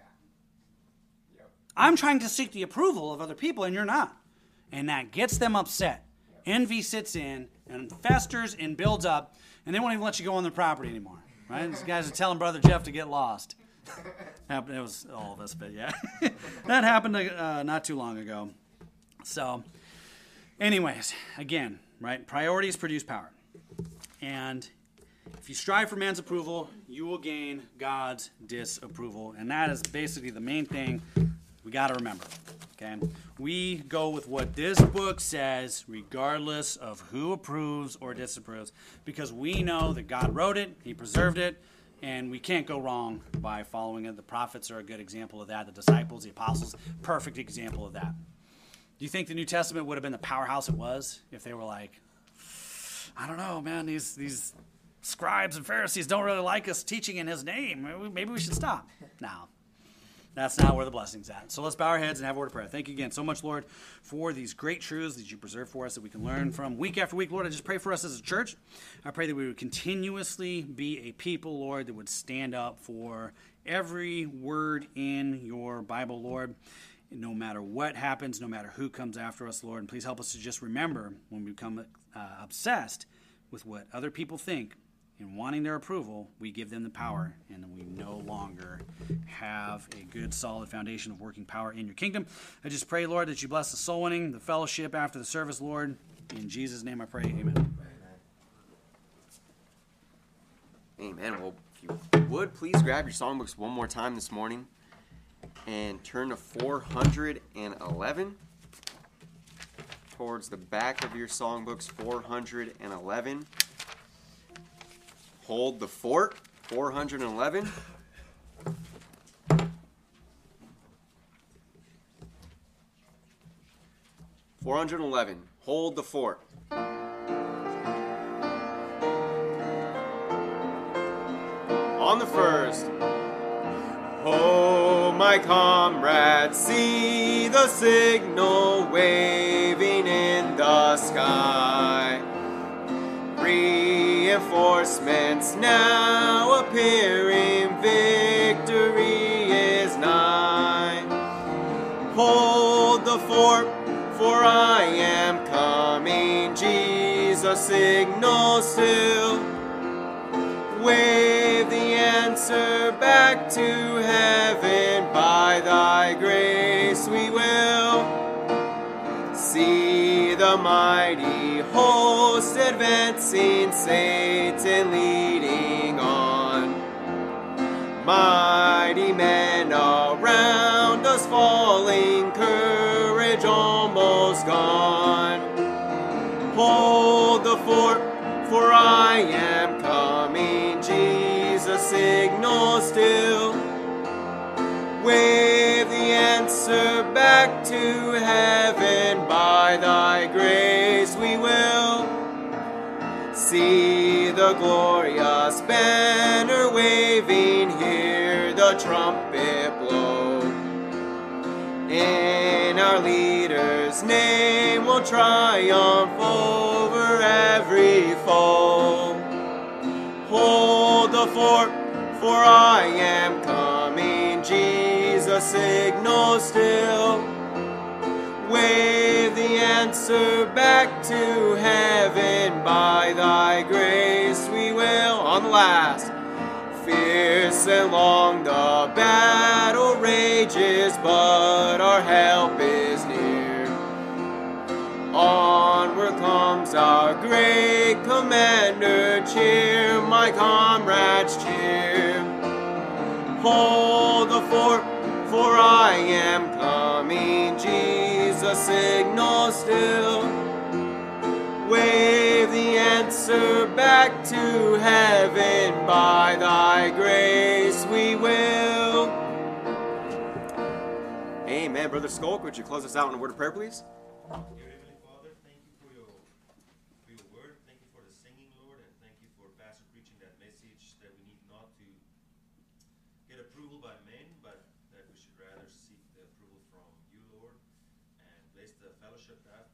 I'm trying to seek the approval of other people and you're not. And that gets them upset. Envy sits in and festers and builds up, and they won't even let you go on their property anymore, right? These guys are telling Brother Jeff to get lost. It was all of us, but yeah. That happened not too long ago. So, anyways, again, right? Priorities produce power. And if you strive for man's approval, you will gain God's disapproval. And that is basically the main thing we got to remember. Okay? We go with what this book says, regardless of who approves or disapproves, because we know that God wrote it, He preserved it, and we can't go wrong by following it. The prophets are a good example of that. The disciples, the apostles, perfect example of that. Do you think the New Testament would have been the powerhouse it was if they were like, I don't know, man, these scribes and Pharisees don't really like us teaching in His name. Maybe we should stop. No. That's not where the blessing's at. So let's bow our heads and have a word of prayer. Thank you again so much, Lord, for these great truths that you preserve for us that we can learn from week after week. Lord, I just pray for us as a church. I pray that we would continuously be a people, Lord, that would stand up for every word in your Bible, Lord, no matter what happens, no matter who comes after us, Lord. And please help us to just remember when we become obsessed with what other people think and wanting their approval, we give them the power, and we no longer have a good, solid foundation of working power in your kingdom. I just pray, Lord, that you bless the soul winning, the fellowship after the service, Lord. In Jesus' name I pray, amen. Amen. Well, if you would, please grab your songbooks one more time this morning and turn to 411. Towards the back of your songbooks, 411. Hold the fort, 411. Hold the fort. On the first. Oh, my comrades, see the signal waving in the sky. Reinforcements now appearing, victory is nigh. Hold the fort, for I am coming, Jesus signals still. Wave the answer back to heaven, by thy grace we will see the mighty host advancing, Satan leading on. Mighty men around us falling, courage almost gone. Hold the fort, for I am coming, Jesus signals still. Wave the answer back to heaven, by thy grace we will see the glorious banner waving, hear the trumpet blow. In our leader's name we'll triumph over every foe. Hold the fort, for I am coming, Jesus signals still. Wave the answer back to heaven, by thy grace we will. On the last. Fierce and long the battle rages, but our help is near. Onward comes our great commander, cheer, my comrades, cheer. Hold the fort, for I am coming, Jesus signals still. Wave the answer back to heaven, by thy grace we will. Amen. Brother Skolk, would you close us out in a word of prayer, please? Dear Heavenly Father, thank you for your word. Thank you for the singing, Lord, and thank you for Pastor preaching that message that we need not to get approval by men, but that we should rather seek the approval from you, Lord. And bless the fellowship after